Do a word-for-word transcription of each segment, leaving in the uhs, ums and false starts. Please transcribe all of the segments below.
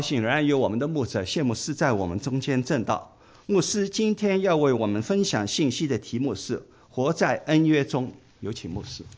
仍然有我们的牧者谢牧师在我们中间证道。牧师今天要为我们分享信息的题目是活在恩约中。有请牧师。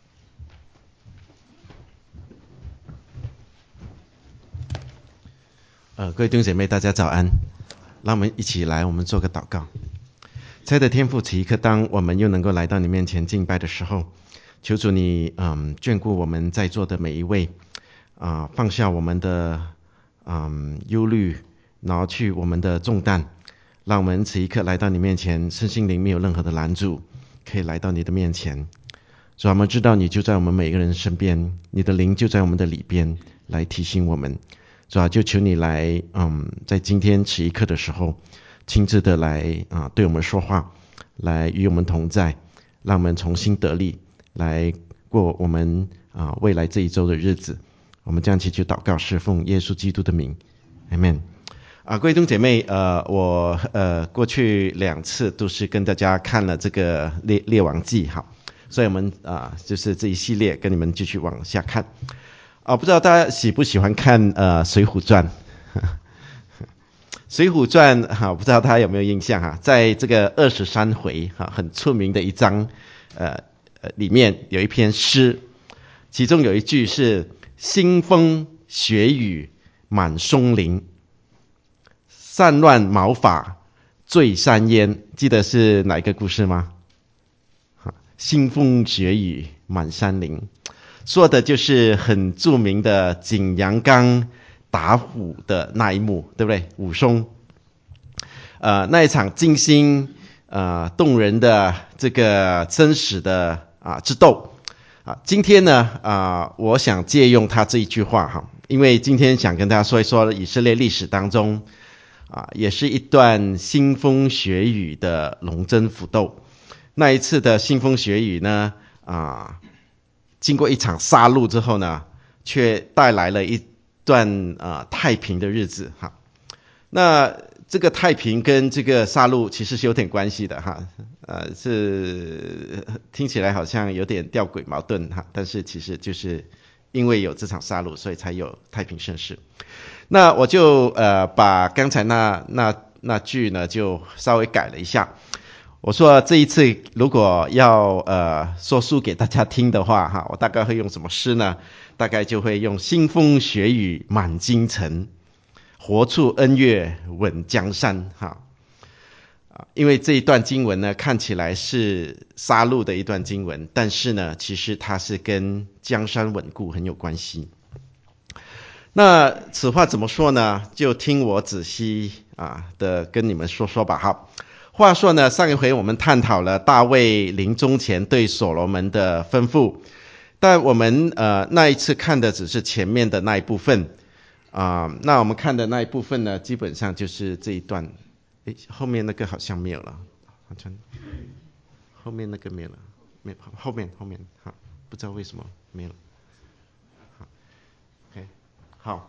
呃，各位弟兄姐妹，大家早安。让我们一起来，我们做个祷告。亲爱的天父，此一刻当我们又能够来到你面前敬拜的时候，求主你嗯眷顾我们在座的每一位啊、呃，放下我们的嗯忧虑，拿去我们的重担，让我们此一刻来到你面前，身心灵没有任何的拦阻，可以来到你的面前。主啊，我们知道你就在我们每个人身边，你的灵就在我们的里边，来提醒我们。主啊，就求你来，嗯，在今天此一刻的时候，亲自的来啊、呃，对我们说话，来与我们同在，让我们重新得力，来过我们啊、呃、未来这一周的日子。我们这样祈求祷告，是奉耶稣基督的名 ，Amen。啊，各位弟兄姐妹，呃，我呃过去两次都是跟大家看了这个列列王记，哈，所以我们啊、呃、就是这一系列跟你们继续往下看。啊，不知道大家喜不喜欢看呃《水浒传》？《水浒传》哈，不知道大家有没有印象哈？在这个二十三回哈，很出名的一章，呃呃里面有一篇诗，其中有一句是“腥风血雨满松林，散乱毛发醉山烟”，记得是哪一个故事吗？腥风血雨满山林。说的就是很著名的景阳冈打虎的那一幕，对不对？武松，呃，那一场惊心呃动人的这个真实的啊之斗啊。今天呢啊，我想借用他这一句话哈，因为今天想跟大家说一说以色列历史当中啊，也是一段腥风血雨的龙争虎斗。那一次的腥风血雨呢啊。经过一场杀戮之后呢，却带来了一段啊、呃、太平的日子哈。那这个太平跟这个杀戮其实是有点关系的哈，呃是听起来好像有点吊诡矛盾哈，但是其实就是因为有这场杀戮，所以才有太平盛世。那我就呃把刚才那那那句呢就稍微改了一下。我说这一次如果要呃说书给大家听的话哈，我大概会用什么诗呢？大概就会用腥风血雨满京城，活出恩怨稳江山哈。啊，因为这一段经文呢看起来是杀戮的一段经文，但是呢其实它是跟江山稳固很有关系。那此话怎么说呢？就听我仔细啊的跟你们说说吧哈。话说呢，上一回我们探讨了大卫临终前对所罗门的吩咐，但我们呃那一次看的只是前面的那一部分啊、呃，那我们看的那一部分呢，基本上就是这一段，诶，后面那个好像没有了，好像后面那个没有了，没后面后面哈，不知道为什么没有了，好 ，OK， 好，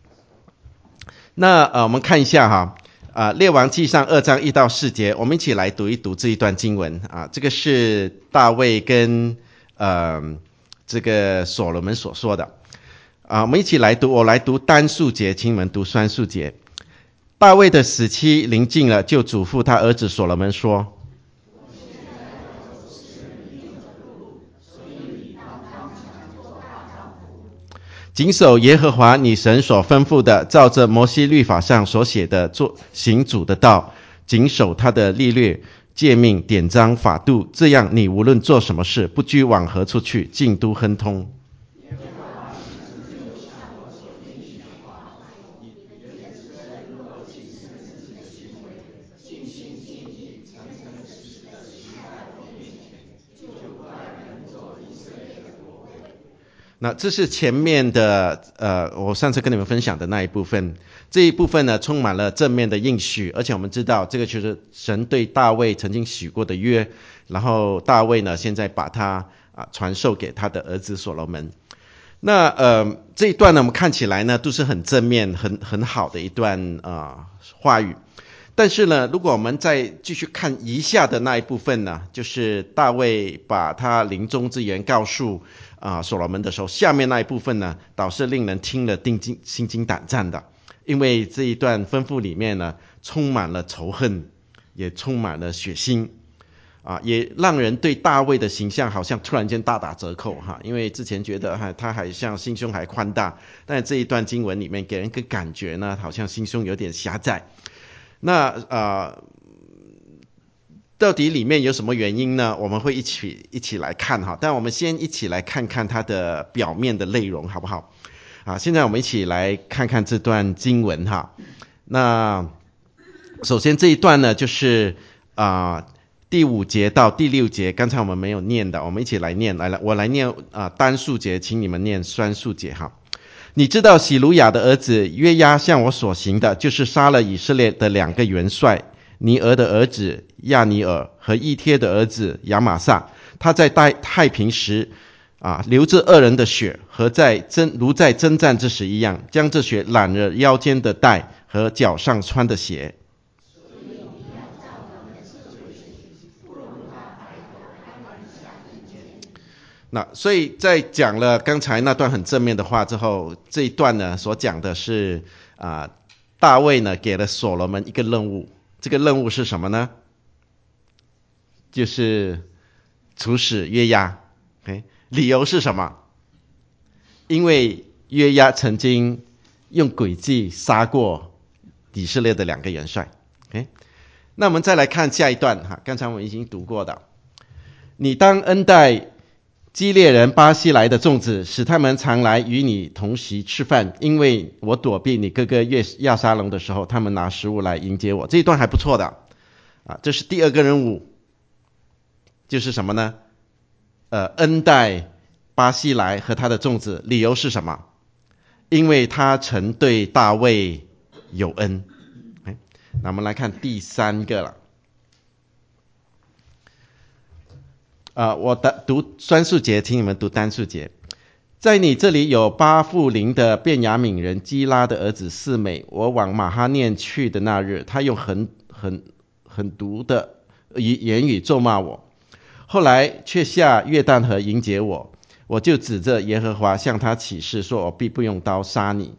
那呃我们看一下哈。啊，列王记上二章一到四节，我们一起来读一读这一段经文啊。这个是大卫跟呃这个所罗门所说的啊。我们一起来读，我来读单数节，请你们读双数节。大卫的死期临近了，就嘱咐他儿子所罗门说：谨守耶和华你神所吩咐的，照着摩西律法上所写的做行主的道，谨守他的律例、诫命、典章、法度，这样你无论做什么事，不拘往何处去，尽都亨通。那这是前面的呃，我上次跟你们分享的那一部分。这一部分呢，充满了正面的应许，而且我们知道这个就是神对大卫曾经许过的约，然后大卫呢现在把它啊传授给他的儿子所罗门。那呃这一段呢，我们看起来呢都是很正面、很很好的一段啊、呃、话语。但是呢，如果我们再继续看以下的那一部分呢，就是大卫把他临终之言告诉啊、呃、所罗门的时候，下面那一部分呢，倒是令人听了定惊心惊胆战的。 因为这一段吩咐里面呢，充满了仇恨，也充满了血腥，啊，也让人对大卫的形象好像突然间大打折扣哈。因为之前觉得哈他还像心胸还宽大，但这一段经文里面给人一个感觉呢，好像心胸有点狭窄。那啊、呃，到底里面有什么原因呢？我们会一起一起来看哈。但我们先一起来看看它的表面的内容，好不好？啊，现在我们一起来看看这段经文哈。那首先这一段呢，就是啊、呃、第五节到第六节，刚才我们没有念的，我们一起来念。来了，我来念啊、呃、单数节，请你们念双数节哈。你知道洗鲁雅的儿子约押向我所行的，就是杀了以色列的两个元帅，尼俄的儿子亚尼尔和以帖的儿子亚玛撒。他在太平时啊，流着二人的血，和在征如在征战之时一样，将这血染了腰间的带和脚上穿的鞋。那所以在讲了刚才那段很正面的话之后，这一段呢所讲的是啊，大卫呢给了所罗门一个任务，这个任务是什么呢？就是处死约押。Okay? 理由是什么？因为约押曾经用诡计杀过以色列的两个元帅。Okay? 那我们再来看下一段哈，刚才我们已经读过的。你当恩待基列人巴西来的众子，使他们常来与你同席吃饭，因为我躲避你哥哥亚沙龙的时候，他们拿食物来迎接我。这一段还不错的啊，这是第二个任务，就是什么呢？呃，恩待巴西来和他的众子，理由是什么？因为他曾对大卫有恩。哎，那我们来看第三个了。啊、呃，我读双数节，请你们读单数节。在你这里有巴富林的便雅悯人基拉的儿子示每，我往马哈念去的那日，他用很很很毒的言语咒骂我，后来却下约旦河迎接我，我就指着耶和华向他起誓，说我必不用刀杀你。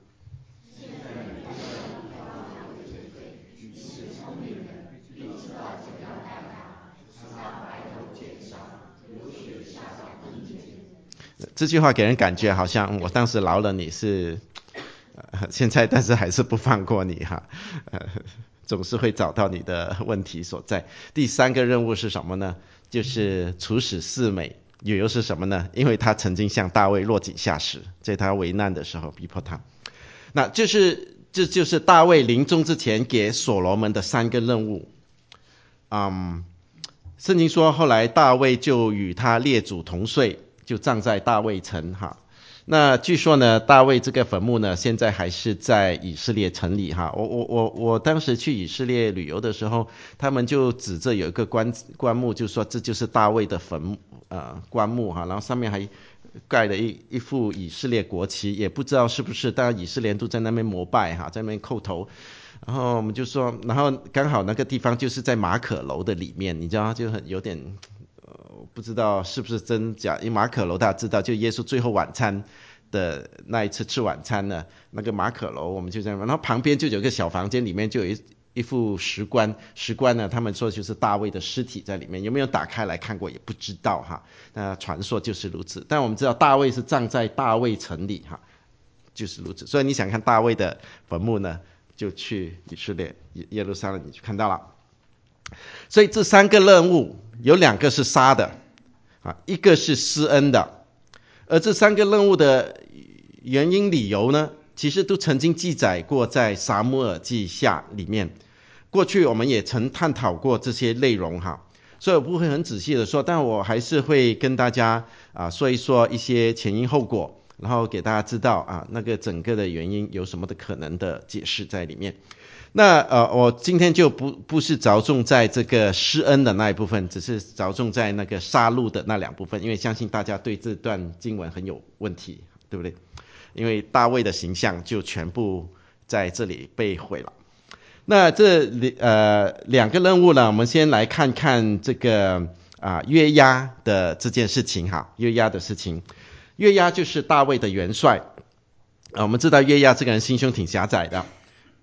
这句话给人感觉好像我当时饶了你是、呃、现在但是还是不放过你哈、呃，总是会找到你的问题所在。第三个任务是什么呢？就是处死示每，理由是什么呢？因为他曾经向大卫落井下石，在他为难的时候逼迫他。那就是这就是大卫临终之前给所罗门的三个任务。嗯，圣经说后来大卫就与他列祖同睡，就葬在大卫城哈。那据说呢，大卫这个坟墓呢，现在还是在以色列城里哈。我我我我当时去以色列旅游的时候，他们就指着有一个棺棺木，就说这就是大卫的坟墓呃棺木哈，然后上面还盖了一一副以色列国旗，也不知道是不是，当然以色列人都在那边膜拜哈，在那边叩头。然后我们就说，然后刚好那个地方就是在马可楼的里面，你知道就很有点。不知道是不是真假，因为马可楼大家知道，就耶稣最后晚餐的那一次吃晚餐呢，那个马可楼我们就这样，然后旁边就有一个小房间，里面就有一一副石棺，石棺呢他们说就是大卫的尸体在里面，有没有打开来看过也不知道哈，那传说就是如此，但我们知道大卫是葬在大卫城里哈，就是如此，所以你想看大卫的坟墓呢，就去以色列耶路撒冷你就看到了。所以这三个任务有两个是杀的啊，一个是施恩的，而这三个任务的原因理由呢，其实都曾经记载过在撒母耳记下里面。过去我们也曾探讨过这些内容哈，所以我不会很仔细的说，但我还是会跟大家啊说一说一些前因后果，然后给大家知道啊那个整个的原因有什么的可能的解释在里面。那呃，我今天就不不是着重在这个施恩的那一部分，只是着重在那个杀戮的那两部分，因为相信大家对这段经文很有问题，对不对？因为大卫的形象就全部在这里被毁了。那这呃两个任务呢，我们先来看看这个啊约押的这件事情哈，约押的事情，约押就是大卫的元帅啊，我们知道约押这个人心胸挺狭窄的。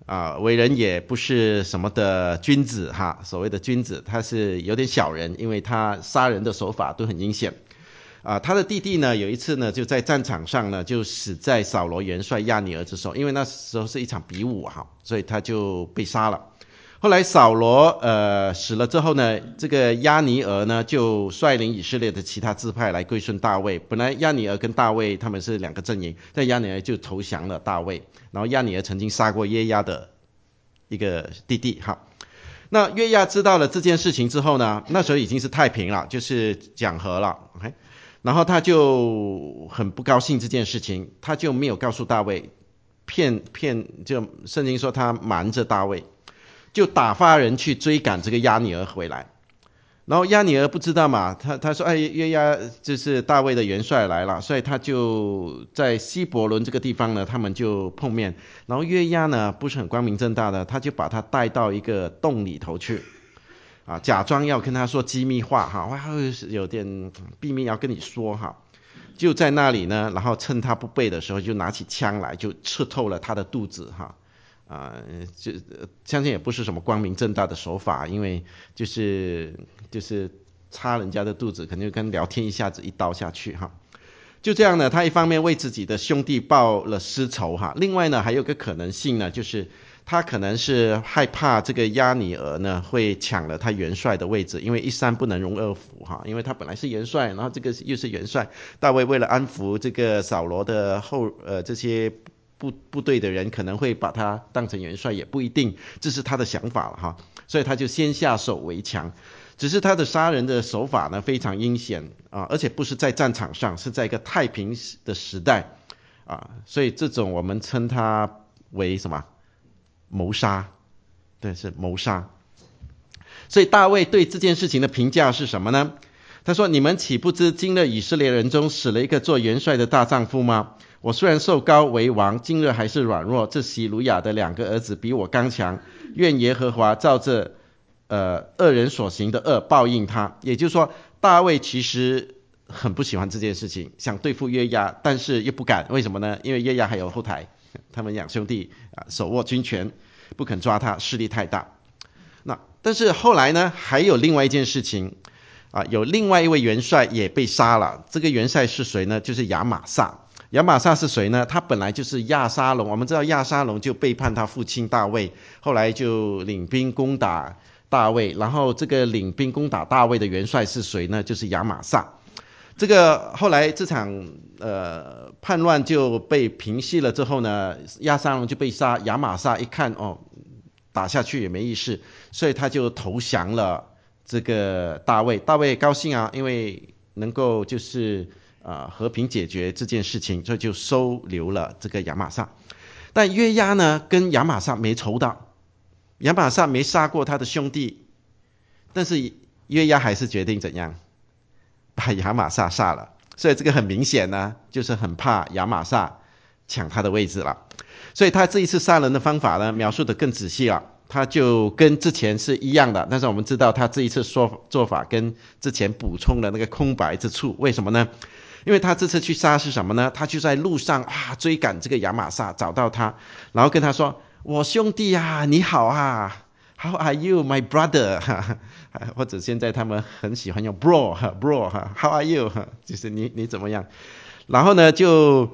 啊，为人也不是什么的君子哈，所谓的君子，他是有点小人，因为他杀人的手法都很阴险。啊，他的弟弟呢，有一次呢，就在战场上呢，就死在扫罗元帅亚尼尔之手，因为那时候是一场比武哈，所以他就被杀了。后来扫罗呃死了之后呢，这个亚尼尔呢就率领以色列的其他支派来归顺大卫。本来亚尼尔跟大卫他们是两个阵营，但亚尼尔就投降了大卫。然后亚尼尔曾经杀过约押的一个弟弟哈。那约押知道了这件事情之后呢，那时候已经是太平了，就是讲和了 ，OK。然后他就很不高兴这件事情，他就没有告诉大卫，骗骗就圣经说他瞒着大卫。就打发人去追赶这个亚尼尔回来，然后亚尼尔不知道嘛，他他说哎约押就是大卫的元帅来了，所以他就在希伯伦这个地方呢，他们就碰面。然后约押呢不是很光明正大的，他就把他带到一个洞里头去，啊，假装要跟他说机密话哈，哇有点秘密要跟你说哈。就在那里呢，然后趁他不备的时候，就拿起枪来，就刺透了他的肚子哈。啊、呃，就相信也不是什么光明正大的手法，因为就是就是插人家的肚子，可能就跟聊天一下子一刀下去哈。就这样呢，他一方面为自己的兄弟报了私仇哈，另外呢还有个可能性呢，就是他可能是害怕这个亚尼尔呢会抢了他元帅的位置，因为一山不能容二虎哈，因为他本来是元帅，然后这个又是元帅，大卫为了安抚这个扫罗的后呃这些。部部队的人可能会把他当成元帅，也不一定，这是他的想法了哈，所以他就先下手为强。只是他的杀人的手法呢非常阴险啊，而且不是在战场上，是在一个太平的时代啊，所以这种我们称他为什么谋杀？对，是谋杀。所以大卫对这件事情的评价是什么呢？他说：“你们岂不知今日以色列人中死了一个做元帅的大丈夫吗？我虽然受膏为王，今日还是软弱。这洗鲁雅的两个儿子比我刚强，愿耶和华照这呃恶人所行的恶报应他。”也就是说，大卫其实很不喜欢这件事情，想对付约押，但是又不敢。为什么呢？因为约押还有后台，他们两兄弟啊手握军权，不肯抓他，势力太大。那但是后来呢，还有另外一件事情。啊，有另外一位元帅也被杀了。这个元帅是谁呢？就是亚玛撒。亚玛撒是谁呢？他本来就是亚沙龙。我们知道亚沙龙就背叛他父亲大卫，后来就领兵攻打大卫。然后这个领兵攻打大卫的元帅是谁呢？就是亚玛撒。这个后来这场呃叛乱就被平息了之后呢，亚沙龙就被杀。亚玛撒一看哦，打下去也没意思，所以他就投降了。这个大卫，大卫高兴啊，因为能够就是啊、呃、和平解决这件事情，所以就收留了这个亚玛撒。但约押呢，跟亚玛撒没仇的，亚玛撒没杀过他的兄弟，但是约押还是决定怎样，把亚玛撒杀了。所以这个很明显呢，就是很怕亚玛撒抢他的位置了。所以他这一次杀人的方法呢，描述得更仔细了。他就跟之前是一样的，但是我们知道他这一次说做法跟之前补充了那个空白之处，为什么呢？因为他这次去杀是什么呢？他就在路上啊追赶这个亚玛撒，找到他，然后跟他说：“我兄弟啊，你好啊 ，How are you, my brother？” 或者现在他们很喜欢用 bro bro How are you？ 就是你你怎么样？然后呢就。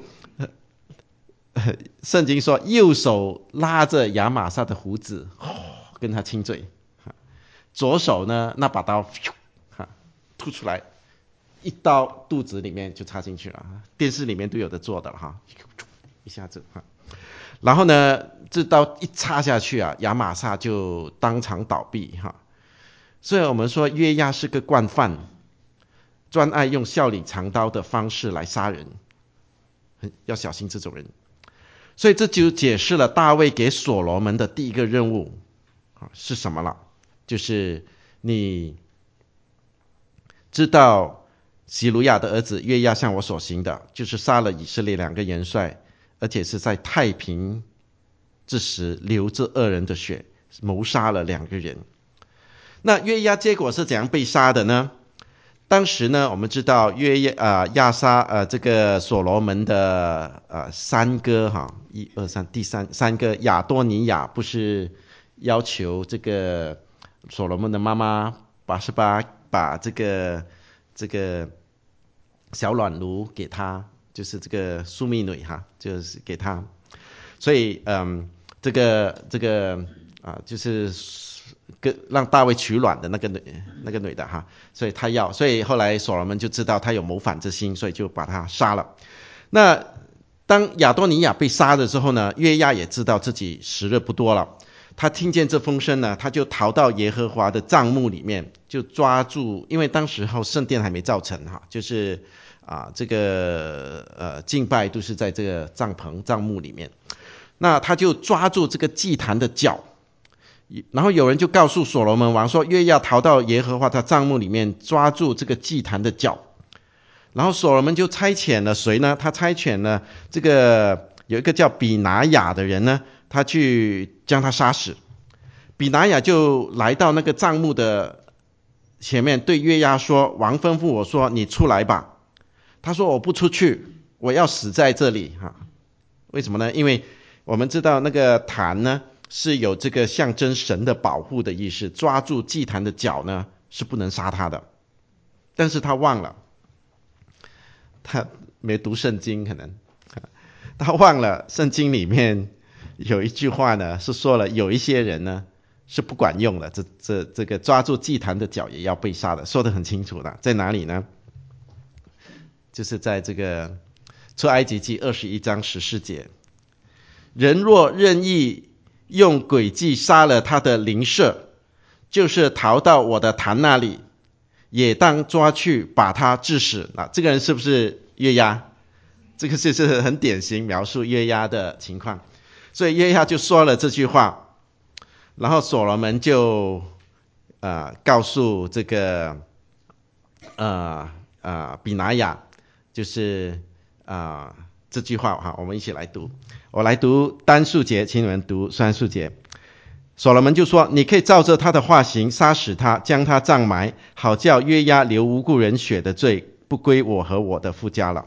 圣经说，右手拉着亚玛撒的胡子，哦、跟他亲嘴；左手呢，那把刀哈吐出来，一刀肚子里面就插进去了。电视里面都有的做的了哈，一下子哈。然后呢，这刀一插下去啊，亚玛撒就当场倒闭哈。所以我们说约押是个惯犯，专爱用笑里藏刀的方式来杀人，要小心这种人。所以这就解释了大卫给所罗门的第一个任务是什么了，就是你知道洗鲁雅的儿子约押向我所行的，就是杀了以色列两个元帅，而且是在太平之时流这恶人的血，谋杀了两个人。那约押结果是怎样被杀的呢？ 当时呢，我们知道约亚啊亚撒呃这个所罗门的呃三哥哈，一二三第三三个亚多尼亚不是要求这个所罗门的妈妈拔示巴把这个这个小暖炉给他，就是这个苏密女哈，就是给他，所以嗯这个这个啊就是跟让大卫取卵的那个女那个女的哈，所以他要，所以后来所罗门就知道他有谋反之心，所以就把他杀了。那当亚多尼亚被杀了之后呢，约押也知道自己时日不多了，他听见这风声呢，他就逃到耶和华的帐幕里面，就抓住，因为当时候圣殿还没造成哈，就是啊这个呃敬拜都是在这个帐篷帐幕里面，那他就抓住这个祭坛的脚。然后有人就告诉所罗门王说，约押逃到耶和华的帐幕里面，抓住这个祭坛的脚。然后所罗门就差遣了谁呢？他差遣了这个有一个叫比拿雅的人呢，他去将他杀死。比拿雅就来到那个帐幕的前面，对约押说：“王吩咐我说，你出来吧。”他说：“我不出去，我要死在这里。”哈，为什么呢？因为我们知道那个坛呢，是有这个象征神的保护的意思，抓住祭坛的脚呢是不能杀他的。但是他忘了，他没读圣经，可能他忘了圣经里面有一句话呢，是说了有一些人呢是不管用的，这这这个抓住祭坛的脚也要被杀的，说得很清楚的，在哪里呢？就是在这个出埃及记二十一章十四节，人若任意用诡计杀了他的邻舍，就是逃到我的坛那里，也当抓去把他治死。那这个人是不是约押？这个就是很典型描述约押的情况。所以约押就说了这句话，然后所罗门就呃告诉这个呃呃比拿雅，就是啊、呃、这句话哈，我们一起来读。我来读单数节，请你们读双数节。所罗门就说：“你可以照着他的话行，杀死他，将他葬埋，好叫约押流无辜人血的罪不归我和我的父家了。”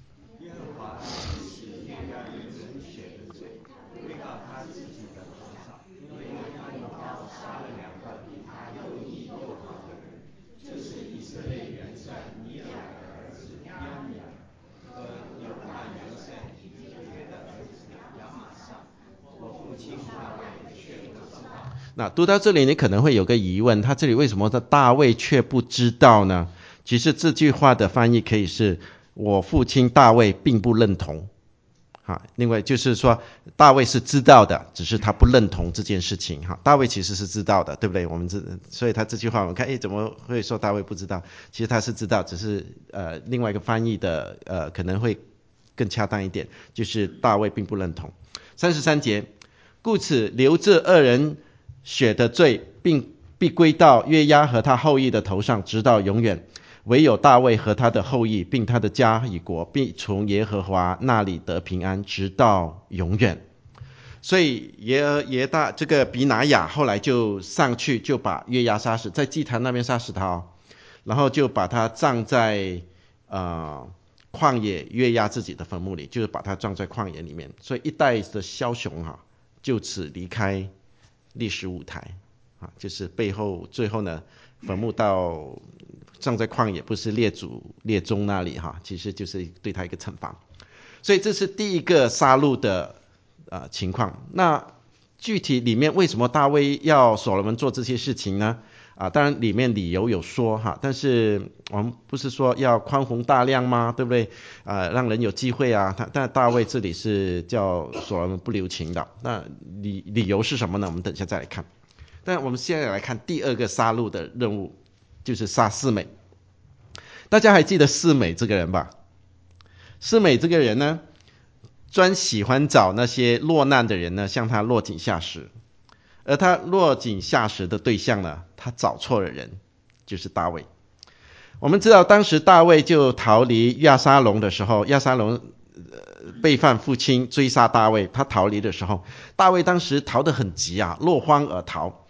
那读到这里，你可能会有个疑问，他这里为什么大卫却不知道呢？其实这句话的翻译可以是我父亲大卫并不认同。哈，另外就是说大卫是知道的，只是他不认同这件事情。哈，大卫其实是知道的，对不对？我们这所以他这句话我们看，诶，怎么会说大卫不知道？其实他是知道，只是呃另外一个翻译的呃可能会更恰当一点，就是大卫并不认同。三十三节，故此流这二人血的罪，并必归到约押和他后裔的头上，直到永远。唯有大卫和他的后裔，并他的家与国，必从耶和华那里得平安，直到永远。所以耶耶大这个比拿雅后来就上去，就把约押杀死，在祭坛那边杀死他哦，然后就把他葬在呃旷野约押自己的坟墓里，就是把他葬在旷野里面。所以一代的枭雄哈、啊，就此离开历史舞台啊，就是背后最后呢，坟墓到葬在旷野，不是列祖列宗那里哈，其实就是对他一个惩罚。所以这是第一个杀戮的呃情况。那具体里面为什么大卫要所罗门做这些事情呢？啊，当然里面理由有说哈，但是我们不是说要宽宏大量吗？对不对？啊，让人有机会啊。他但大卫这里是叫所罗门不留情的。那理理由是什么呢？我们等一下再来看。但我们现在来看第二个杀戮的任务，就是杀示每。大家还记得示每这个人吧？示每这个人呢，专喜欢找那些落难的人呢，向他落井下石。而他落井下石的对象呢，他找错了人，就是大卫。我们知道当时大卫就逃离亚沙龙的时候，亚沙龙背叛父亲追杀大卫，他逃离的时候，大卫当时逃得很急啊，落荒而逃。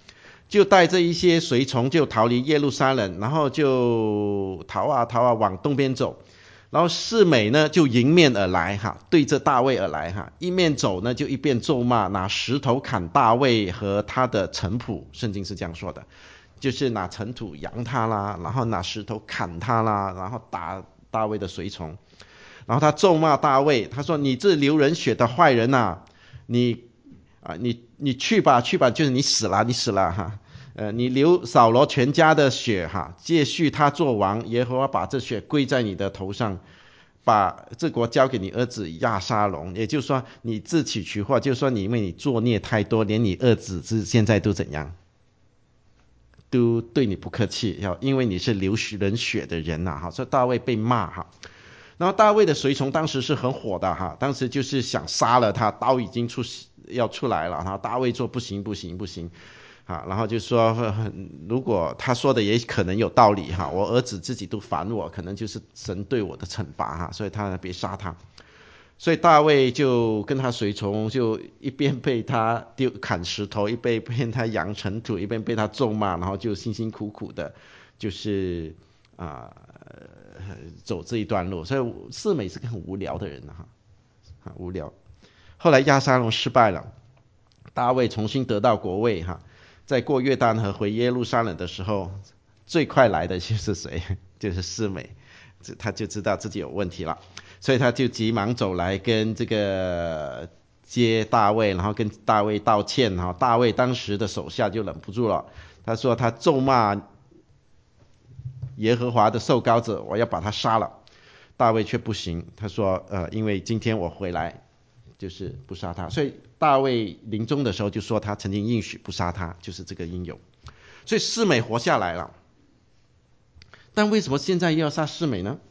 就带着一些随从就逃离耶路撒冷，然后就逃啊逃啊往东边走。然后示每呢就迎面而来哈，对着大卫而来哈，一面走呢就一边咒骂，拿石头砍大卫和他的臣仆，圣经是这样说的，就是拿尘土扬他啦，然后拿石头砍他啦，然后打大卫的随从。然后他咒骂大卫，他说：“你这流人血的坏人啊，你啊你你去吧去吧，就是你死了你死了哈。”呃，你流扫罗全家的血哈，接续他做王，耶和华把这血归在你的头上，把这国交给你儿子亚沙龙。也就是说，你自取其祸，就是说你因为你作孽太多，连你儿子是现在都怎样，都对你不客气，要因为你是流人血的人呐、啊、哈。所以大卫被骂哈。然后大卫的随从当时是很火的哈，当时就是想杀了他，刀已经出要出来了，然后大卫说不行不行不行。啊，然后就说，如果他说的也可能有道理哈，我儿子自己都烦我，可能就是神对我的惩罚哈，所以他别杀他。所以大卫就跟他随从就一边被他丢砍石头，一边被他扬尘土，一边被他咒骂，然后就辛辛苦苦的，就是啊、呃、走这一段路。所以示每是个很无聊的人哈，很无聊。后来押沙龙失败了，大卫重新得到国位哈。在过约旦河回耶路撒冷的时候，最快来的就是谁？就是示每，他就知道自己有问题了，所以他就急忙走来跟这个接大卫，然后跟大卫道歉哈。大卫当时的手下就忍不住了，他说他咒骂耶和华的受膏者，我要把他杀了。大卫却不行，他说呃，因为今天我回来就是不杀他，所以大卫临终的时候就说他曾经应许不杀他，就是这个因由。所以示每活下来了，但为什么现在又要杀示每呢？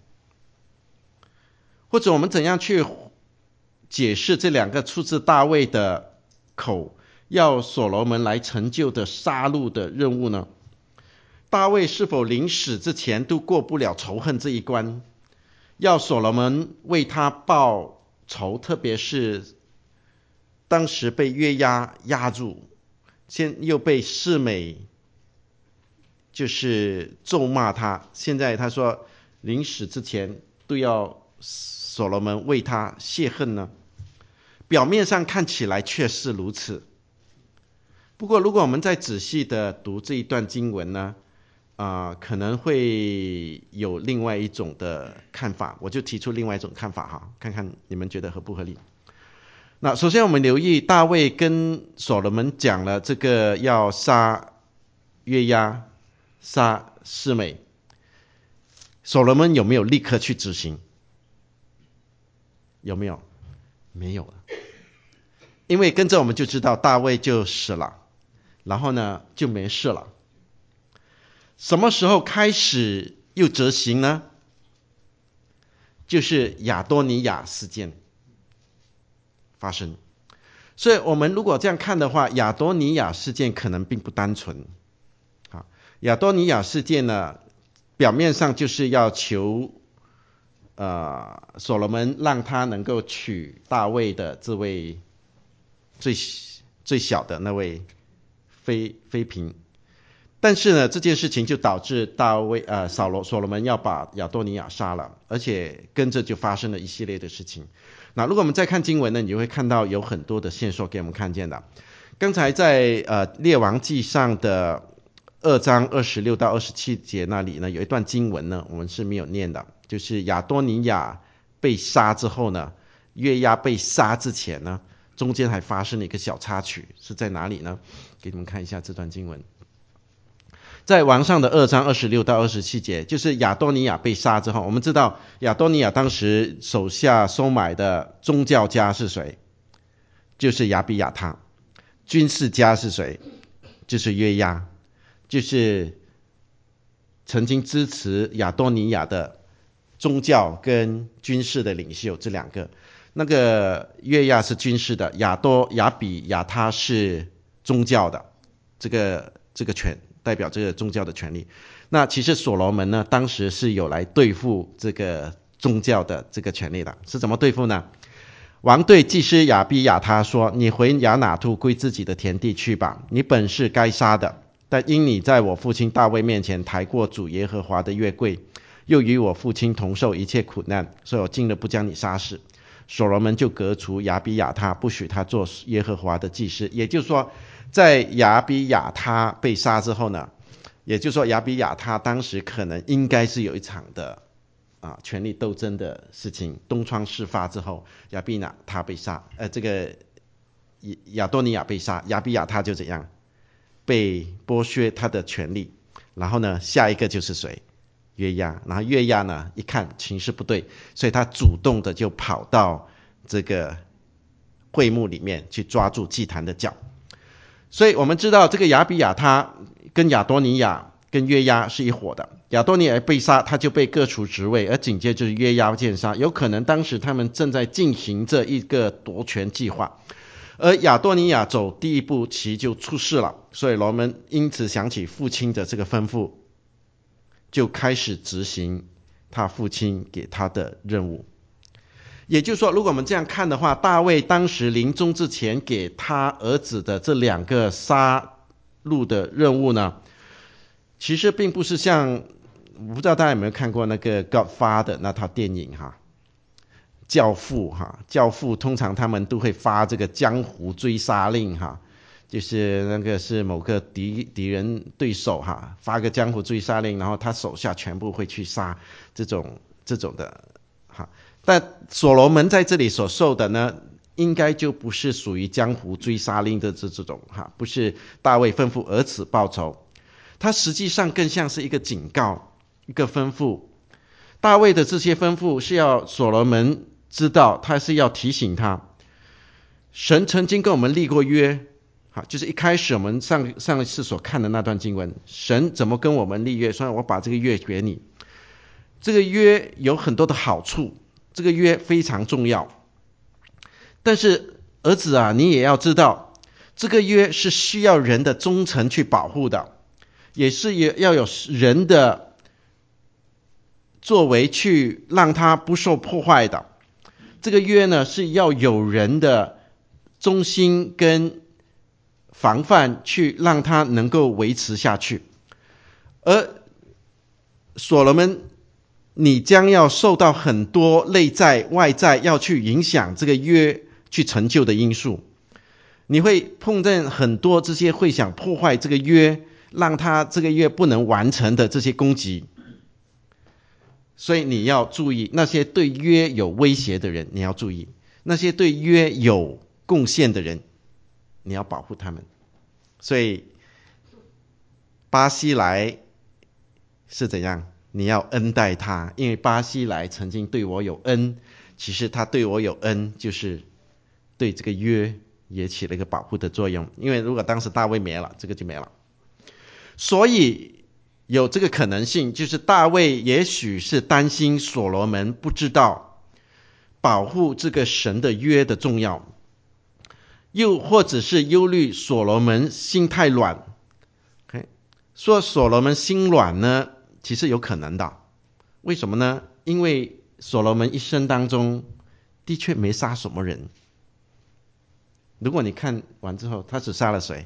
或者我们怎样去解释这两个出自大卫的口，要所罗门来成就的杀戮的任务呢？大卫是否临死之前都过不了仇恨这一关，要所罗门为他报仇，特别是当时被约押压住，现又被示每就是咒骂他，现在他说临死之前都要所罗门为他泄恨呢？表面上看起来确是如此，不过如果我们再仔细的读这一段经文呢，啊、呃，可能会有另外一种的看法，我就提出另外一种看法哈，看看你们觉得合不合理。那首先我们留意大卫跟所罗门讲了这个要杀约押、杀示每，所罗门有没有立刻去执行？有没有？没有了。因为跟着我们就知道大卫就死了，然后呢就没事了。什么时候开始又执行呢？就是亚多尼亚事件发生。所以我们如果这样看的话，亚多尼亚事件可能并不单纯。好，亚多尼亚事件呢，表面上就是要求呃所罗门让他能够娶大卫的这位最最小的那位妃妃嫔，但是呢这件事情就导致大卫呃扫罗所罗门要把亚多尼亚杀了，而且跟着就发生了一系列的事情。那如果我们再看经文呢，你就会看到有很多的线索给我们看见的。刚才在呃列王记上的二章二十六到二十七节那里呢，有一段经文呢我们是没有念的，就是亚多尼亚被杀之后呢，约押被杀之前呢，中间还发生了一个小插曲，是在哪里呢？给你们看一下这段经文，在王上的二章二十六到二十七节，就是亚多尼亚被杀之后，我们知道亚多尼亚当时手下收买的宗教家是谁？就是亚比亚他。军事家是谁？就是约押，就是曾经支持亚多尼亚的宗教跟军事的领袖，这两个。那个约押是军事的，亚多亚比亚他是宗教的，这个这个权代表这个宗教的权利。那其实所罗门呢，当时是有来对付这个宗教的这个权利的，是怎么对付呢？王对祭司亚比亚他说：“你回亚拿突归自己的田地去吧，你本是该杀的， 但因你在我父亲大卫面前抬过主耶和华的约柜，又与我父亲同受一切苦难，所以我尽力不将你杀死。所罗门就革除亚比亚他，不许他做耶和华的祭司。也就是说，在亚比亚他被杀之后呢，也就是说亚比亚他当时可能应该是有一场的啊权力斗争的事情。东窗事发之后，亚比亚他被杀，呃，这个亚多尼亚被杀，亚比亚他就怎样被剥削他的权利。然后呢，下一个就是谁？约押。然后约押呢，一看情势不对，所以他主动的就跑到这个会幕里面去抓住祭坛的脚。所以我们知道这个亚比亚他跟亚多尼亚跟约押是一伙的。亚多尼亚被杀，他就被革除职位，而紧接着就是约押见杀。有可能当时他们正在进行着一个夺权计划，而亚多尼亚走第一步棋就出事了。所以罗门因此想起父亲的这个吩咐，就开始执行他父亲给他的任务。也就是说，如果我们这样看的话，大卫当时临终之前给他儿子的这两个杀戮的任务呢，其实并不是像，我不知道大家有没有看过那个 Godfather 那套电影哈，教父哈，教父通常他们都会发这个江湖追杀令哈，就是那个是某个敌敌人对手哈，发个江湖追杀令，然后他手下全部会去杀这种这种的哈。但所罗门在这里所受的呢，应该就不是属于江湖追杀令的这这种哈，不是大卫吩咐儿子报仇，他实际上更像是一个警告，一个吩咐。大卫的这些吩咐是要所罗门知道，他是要提醒他，神曾经跟我们立过约。好，就是一开始我们上上一次所看的那段经文，神怎么跟我们立约，所以我把这个约给你。这个约有很多的好处，这个约非常重要。但是儿子啊，你也要知道，这个约是需要人的忠诚去保护的，也是要有人的作为去让它不受破坏的。这个约呢，是要有人的忠心跟防范去让它能够维持下去。而所罗门，你将要受到很多内在外在要去影响这个约去成就的因素，你会碰见很多这些会想破坏这个约，让他这个约不能完成的这些攻击。所以你要注意，那些对约有威胁的人你要注意，那些对约有贡献的人你要保护他们。所以巴西莱是怎样？你要恩待他，因为巴西莱曾经对我有恩。其实他对我有恩，就是对这个约也起了一个保护的作用。因为如果当时大卫没了，这个就没了。所以有这个可能性，就是大卫也许是担心所罗门不知道保护这个神的约的重要，又或者是忧虑所罗门心太软。Okay? 说所罗门心软呢，其实有可能的。为什么呢？因为所罗门一生当中的确没杀什么人。如果你看完之后，他只杀了谁？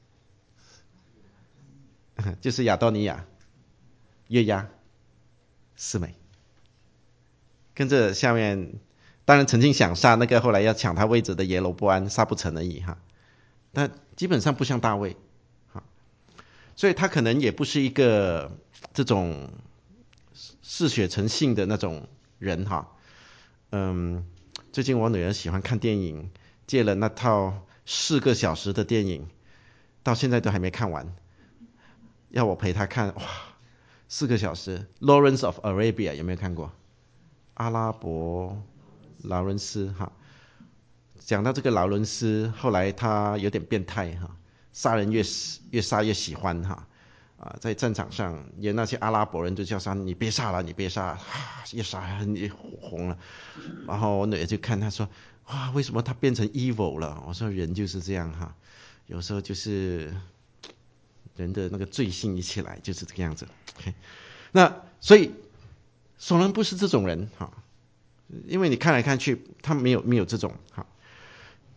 就是亚多尼亚、约押、示每。跟着下面，当然曾经想杀那个后来要抢他位置的耶罗波安，杀不成而已哈。但基本上不像大卫，所以他可能也不是一个这种嗜血成性的那种人哈。嗯，最近我女儿喜欢看电影，借了那套四个小时的电影，到现在都还没看完，要我陪她看，哇，四个小时。Lawrence of Arabia 有没有看过？阿拉伯劳伦斯哈。讲到这个劳伦斯，后来他有点变态哈，杀人越越杀越喜欢哈。啊，在战场上，也那些阿拉伯人就叫他，你别杀了，你别杀了，啊，越杀你红了。然后我女儿就看他说，哇，为什么他变成 evil 了？我说人就是这样哈，有时候就是人的那个罪性一起来就是这个样子。Okay? 那所以所罗门不是这种人哈，因为你看来看去他没有没有这种哈。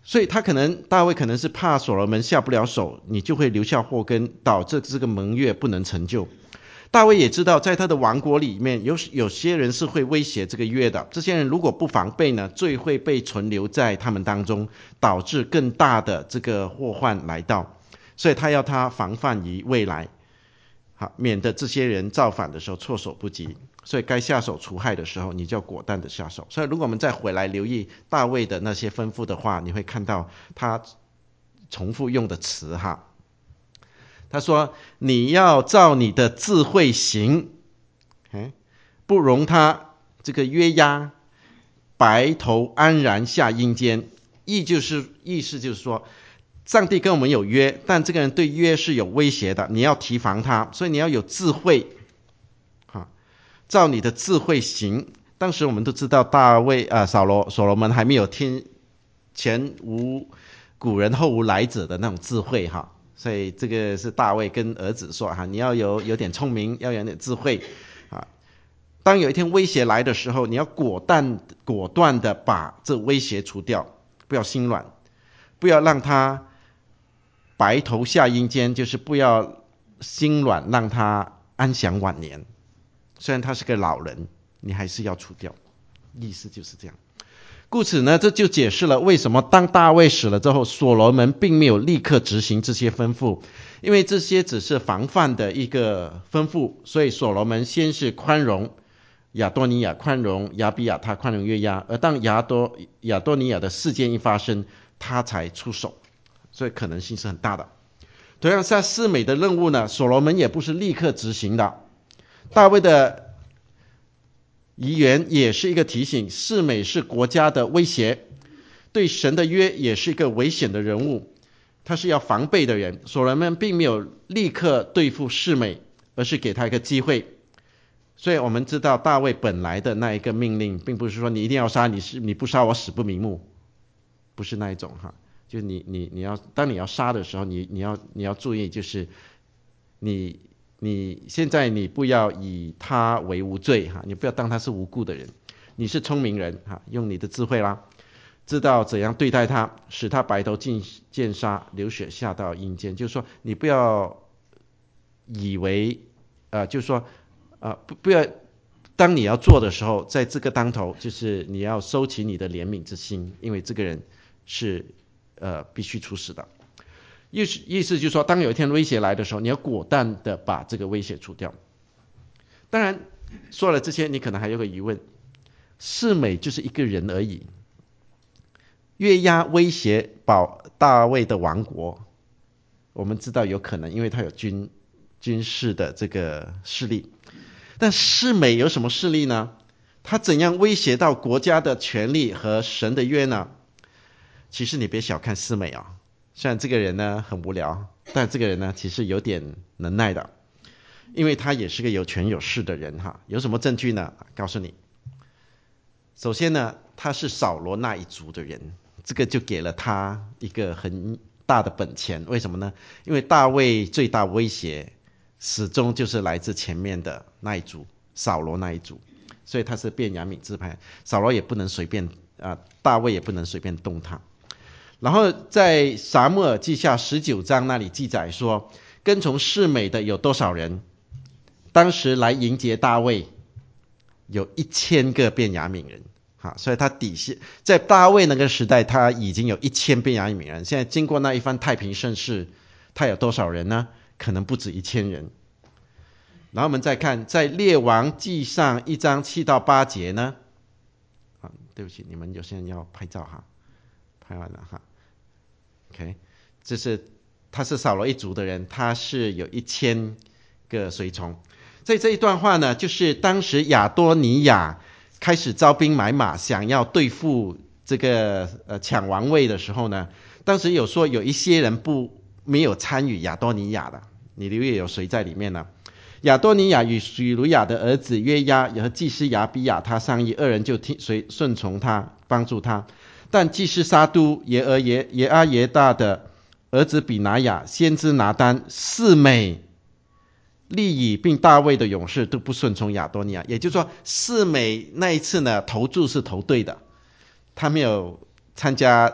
所以他可能大卫可能是怕所罗门下不了手，你就会留下祸根，导致这个盟约不能成就。大卫也知道在他的王国里面有有些人是会威胁这个约的，这些人如果不防备呢，罪会被存留在他们当中，导致更大的这个祸患来到，所以他要他防范于未来，好，免得这些人造反的时候措手不及。所以该下手除害的时候，你就要果断的下手。所以如果我们再回来留意大卫的那些吩咐的话，你会看到他重复用的词哈。他说你要照你的智慧行，不容他这个约押白头安然下阴间。意就是意思就是说，上帝跟我们有约，但这个人对约是有威胁的，你要提防他，所以你要有智慧，照你的智慧行。当时我们都知道大卫啊，扫罗所罗门还没有天前无古人后无来者的那种智慧哈。所以这个是大卫跟儿子说哈，你要有有点聪明，要有点智慧啊。当有一天威胁来的时候，你要果断果断的把这威胁除掉，不要心软，不要让他白头下阴间，就是不要心软，让他安享晚年。虽然他是个老人，你还是要除掉，意思就是这样。故此呢，这就解释了为什么当大卫死了之后，所罗门并没有立刻执行这些吩咐，因为这些只是防范的一个吩咐，所以所罗门先是宽容亚多尼亚，宽容亚比亚他，宽容约押，而当亚多亚多尼亚的事件一发生，他才出手，所以可能性是很大的。同样在示每的任务呢，所罗门也不是立刻执行的。大卫的遗言也是一个提醒，示每是国家的威胁，对神的约也是一个危险的人物，他是要防备的人。所罗门并没有立刻对付示每，而是给他一个机会。所以我们知道大卫本来的那一个命令，并不是说你一定要杀，你是你不杀我死不瞑目，不是那一种哈。就你你你要当你要杀的时候，你你要你要注意，就是你。你现在你不要以他为无罪哈，你不要当他是无辜的人，你是聪明人哈，用你的智慧啦，知道怎样对待他，使他白头进见杀，流血下到阴间。就是说，你不要以为呃，就是说呃，不不要，当你要做的时候，在这个当头，就是你要收起你的怜悯之心，因为这个人是呃必须处死的。意思意思就是说，当有一天威胁来的时候，你要果断的把这个威胁除掉。当然，说了这些，你可能还有个疑问：示每就是一个人而已，约押威胁保大卫的王国，我们知道有可能，因为他有军军事的这个势力。但示每有什么势力呢？他怎样威胁到国家的权力和神的约呢？其实你别小看示每啊。虽然这个人呢很无聊，但这个人呢其实有点能耐的，因为他也是个有权有势的人哈。有什么证据呢？告诉你，首先呢，他是扫罗那一族的人，这个就给了他一个很大的本钱。为什么呢？因为大卫最大威胁始终就是来自前面的那一族，扫罗那一族，所以他是便雅悯支派，扫罗也不能随便啊、呃，大卫也不能随便动他。然后在撒母耳记下十九章那里记载说，跟从示每的有多少人？当时来迎接大卫有一千个便雅悯人，好，所以他底下在大卫那个时代，他已经有一千便雅悯人。现在经过那一番太平盛世，他有多少人呢？可能不止一千人。然后我们再看在列王记上一章七到八节呢，啊，对不起，你们有些人要拍照哈，拍完了哈。OK， 这是他是扫罗一族的人，他是有一千个随从。在这一段话呢，就是当时亚多尼亚开始招兵买马，想要对付这个呃抢王位的时候呢，当时有说有一些人不没有参与亚多尼亚的，你留意有谁在里面呢？亚多尼亚与许鲁亚的儿子约押和祭司亚比亚他商议，二人就听随顺从他，帮助他。但祭司沙都、耶俄耶耶阿耶大的儿子比拿雅、先知拿单、示每、利以并大卫的勇士都不顺从亚多尼亚。也就是说，示每那一次呢，投注是投对的，他没有参加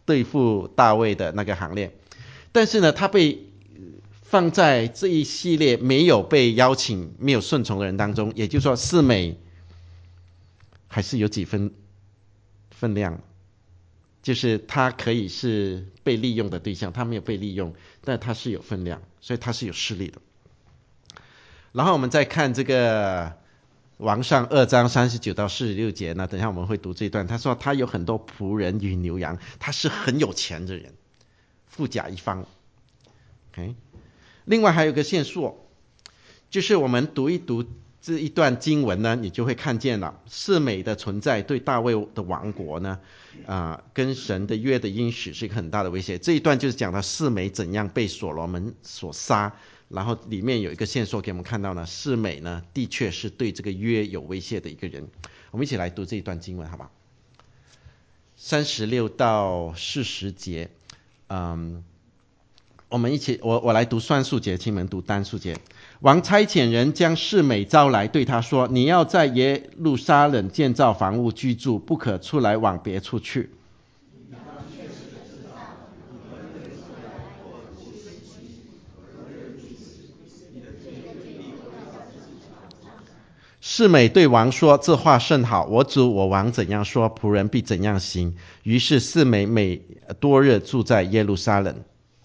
对付大卫的那个行列。但是呢，他被放在这一系列没有被邀请、没有顺从的人当中，也就是说，示每还是有几分分量，就是他可以是被利用的对象，他没有被利用，但他是有分量，所以他是有势力的。然后我们再看这个王上二章三十九到四十六节呢，等一下我们会读这一段。他说他有很多仆人与牛羊，他是很有钱的人，富甲一方。Okay? 另外还有一个线索，就是我们读一读这一段经文呢，你就会看见了示每的存在对大卫的王国呢，啊、呃，跟神的约的应许是一个很大的威胁。这一段就是讲到示每怎样被所罗门所杀，然后里面有一个线索给我们看到呢，示每呢的确是对这个约有威胁的一个人。我们一起来读这一段经文，好吧？三十六到四十节，嗯。我们一起，我我来读算数节，请你们读单数节。王差遣人将示每招来，对他说：“你要在耶路撒冷建造房屋居住，不可出来往别处去。”示每对王说：“这话甚好，我主我王怎样说，仆人必怎样行。”于是示每每多日住在耶路撒冷。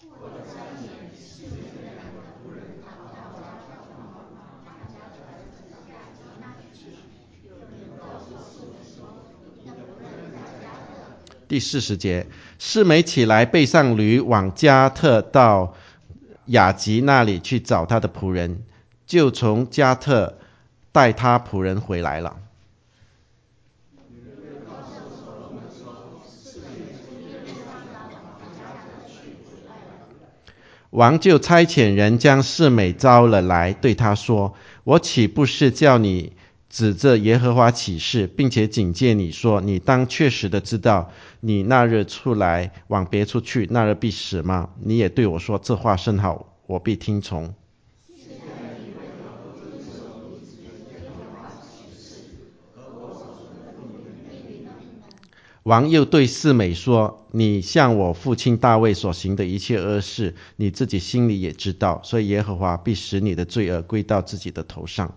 第四十节，示每起来背上驴往加特到雅吉那里去找他的仆人，就从加特带他仆人回来了。王就差遣人将示每招了来，对他说：“我岂不是叫你指着耶和华起誓，并且警戒你说，你当确实的知道，你那日出来往别处去，那日必死吗？你也对我说，这话甚好，我必听从。”王又对示每说：“你向我父亲大卫所行的一切恶事，你自己心里也知道，所以耶和华必使你的罪恶归到自己的头上。”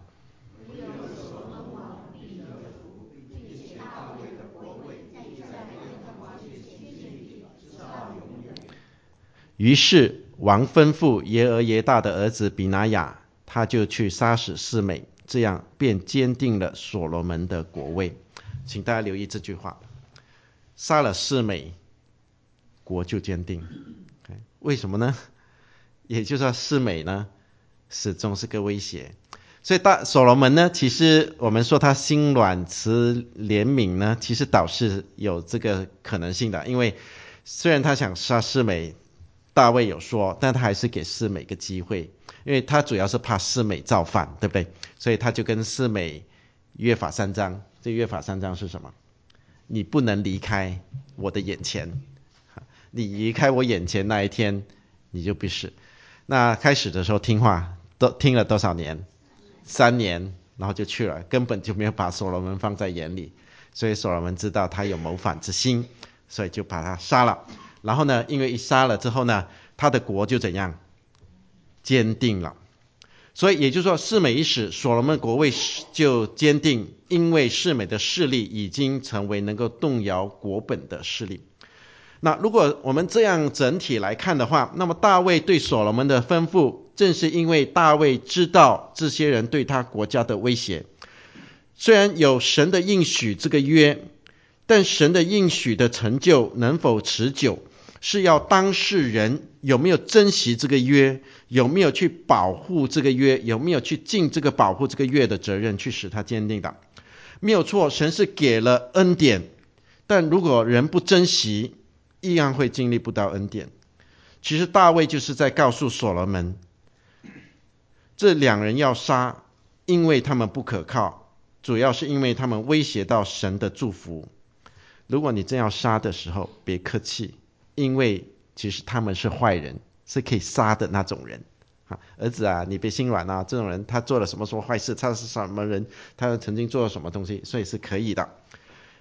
于是王吩咐耶俄耶大的儿子比拿雅，他就去杀死示每，这样便坚定了所罗门的国位。请大家留意这句话，杀了示每，国就坚定。为什么呢？也就是说示每呢始终是个威胁。所以大所罗门呢，其实我们说他心软慈怜悯呢，其实倒是有这个可能性的。因为虽然他想杀示每，大卫有说，但他还是给示每个机会，因为他主要是怕示每造反，对不对？所以他就跟示每约法三章。这约法三章是什么？你不能离开我的眼前，你离开我眼前那一天，你就必死。那开始的时候听话，都听了多少年？三年，然后就去了，根本就没有把所罗门放在眼里。所以所罗门知道他有谋反之心，所以就把他杀了。然后呢，因为一杀了之后呢，他的国就怎样？坚定了。所以也就是说，示每一死，所罗门国位就坚定，因为示每的势力已经成为能够动摇国本的势力。那如果我们这样整体来看的话，那么大卫对所罗门的吩咐，正是因为大卫知道这些人对他国家的威胁。虽然有神的应许这个约，但神的应许的成就能否持久，是要当事人有没有珍惜这个约，有没有去保护这个约，有没有去尽这个保护这个约的责任，去使它坚定的。没有错，神是给了恩典，但如果人不珍惜，一样会经历不到恩典。其实大卫就是在告诉所罗门，这两人要杀，因为他们不可靠，主要是因为他们威胁到神的祝福。如果你真要杀的时候，别客气，因为其实他们是坏人，是可以杀的那种人。儿子啊，你别心软啊，这种人他做了什么什么坏事，他是什么人，他曾经做了什么东西，所以是可以的。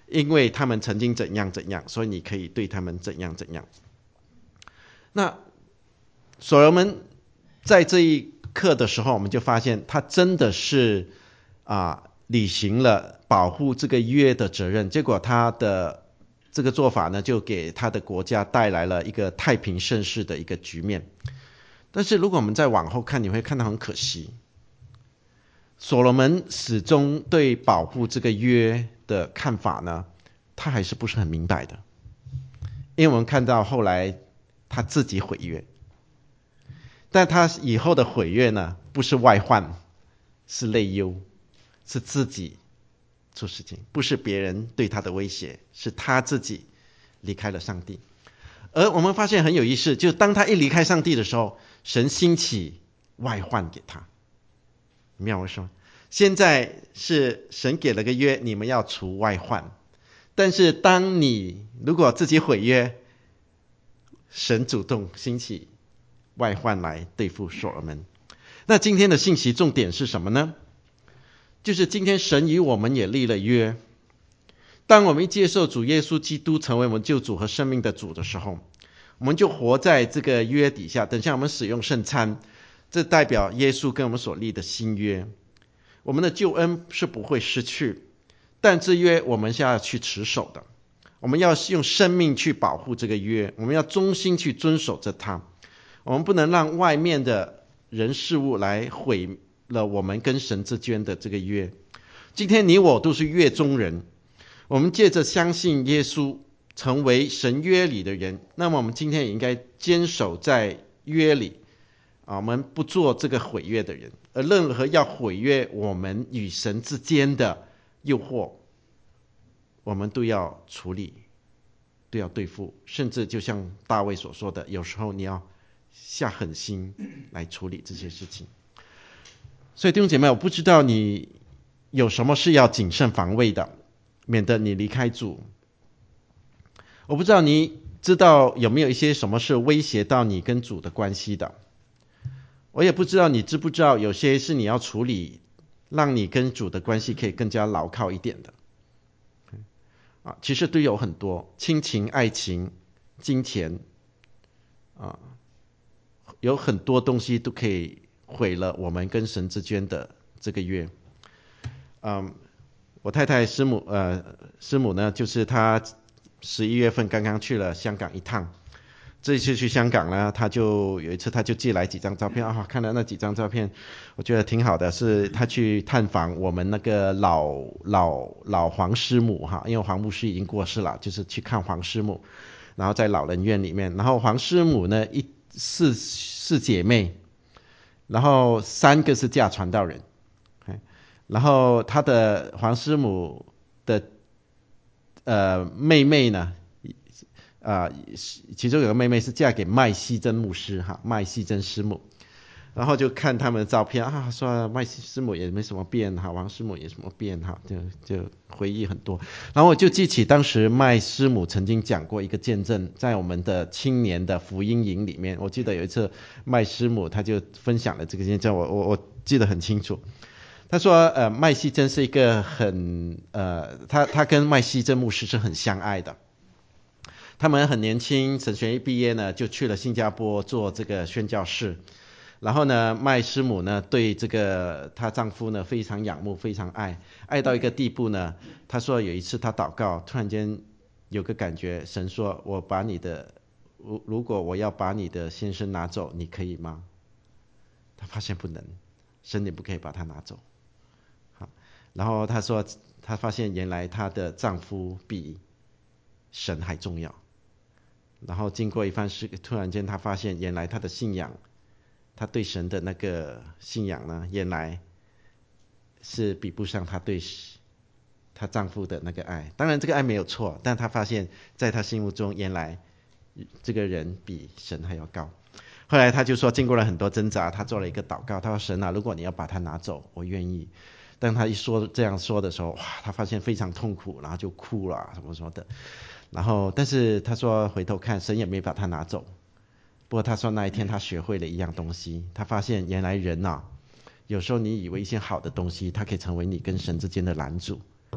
因为他们曾经怎样怎样，所以你可以对他们怎样怎样。那所罗门在这一刻的时候，我们就发现他真的是啊、呃、履行了保护这个约的责任，结果他的这个做法呢，就给他的国家带来了一个太平盛世的一个局面。但是如果我们再往后看，你会看到很可惜，所罗门始终对保护这个约的看法呢，他还是不是很明白的。因为我们看到后来他自己毁约，但他以后的毁约呢，不是外患，是内忧，是自己出事情，不是别人对他的威胁，是他自己离开了上帝。而我们发现很有意思，就当他一离开上帝的时候，神兴起外患给他。明白我说，现在是神给了个约，你们要除外患，但是当你如果自己毁约，神主动兴起外患来对付所罗门。那今天的信息重点是什么呢？就是今天神与我们也立了约，当我们一接受主耶稣基督成为我们救主和生命的主的时候，我们就活在这个约底下。等一下我们使用圣餐，这代表耶稣跟我们所立的新约。我们的救恩是不会失去，但这约我们是要去持守的，我们要用生命去保护这个约，我们要忠心去遵守着它。我们不能让外面的人事物来毁了我们跟神之间的这个约。今天你我都是约中人，我们借着相信耶稣成为神约里的人，那么我们今天也应该坚守在约里啊，我们不做这个毁约的人。而任何要毁约我们与神之间的诱惑，我们都要处理，都要对付，甚至就像大卫所说的，有时候你要下狠心来处理这些事情。所以弟兄姐妹，我不知道你有什么是要谨慎防卫的，免得你离开主。我不知道你知道有没有一些什么是威胁到你跟主的关系的。我也不知道你知不知道有些是你要处理，让你跟主的关系可以更加牢靠一点的。啊，其实都有很多，亲情、爱情、金钱，啊，有很多东西都可以毁了我们跟神之间的这个约。嗯，我太太师母，呃，师母呢，就是她十一月份刚刚去了香港一趟。这一次去香港呢，他就有一次他就寄来几张照片啊，看了那几张照片，我觉得挺好的，是他去探访我们那个老老老黄师母哈，因为黄牧师已经过世了，就是去看黄师母，然后在老人院里面，然后黄师母呢一四四姐妹，然后三个是嫁传道人，然后他的黄师母的呃妹妹呢。啊、呃，其中有个妹妹是嫁给麦希真牧师哈，麦希真师母，然后就看他们的照片啊，说麦希师母也没什么变哈，王师母也什么变哈，就就回忆很多。然后我就记起当时麦师母曾经讲过一个见证，在我们的青年的福音营里面，我记得有一次麦师母他就分享了这个见证，我我我记得很清楚。他说呃，麦希真是一个很呃，他他跟麦希真牧师是很相爱的。他们很年轻，神学一毕业呢，就去了新加坡做这个宣教士。然后呢，麦师母呢对这个她丈夫呢非常仰慕，非常爱，爱到一个地步呢。她说有一次她祷告，突然间有个感觉，神说：“我把你的，如如果我要把你的先生拿走，你可以吗？”她发现不能，神也不可以把他拿走。好，然后她说，她发现原来她的丈夫比神还重要。然后经过一番事，突然间她发现原来她的信仰，她对神的那个信仰呢，原来是比不上她对她丈夫的那个爱。当然这个爱没有错，但她发现在她心目中原来这个人比神还要高。后来她就说经过了很多挣扎，她做了一个祷告，她说神啊，如果你要把他拿走，我愿意。当她一说这样说的时候，哇，她发现非常痛苦，然后就哭了什么什么的。然后但是她说回头看神也没把她拿走。不过她说那一天她学会了一样东西，她发现原来人啊，有时候你以为一些好的东西它可以成为你跟神之间的拦阻。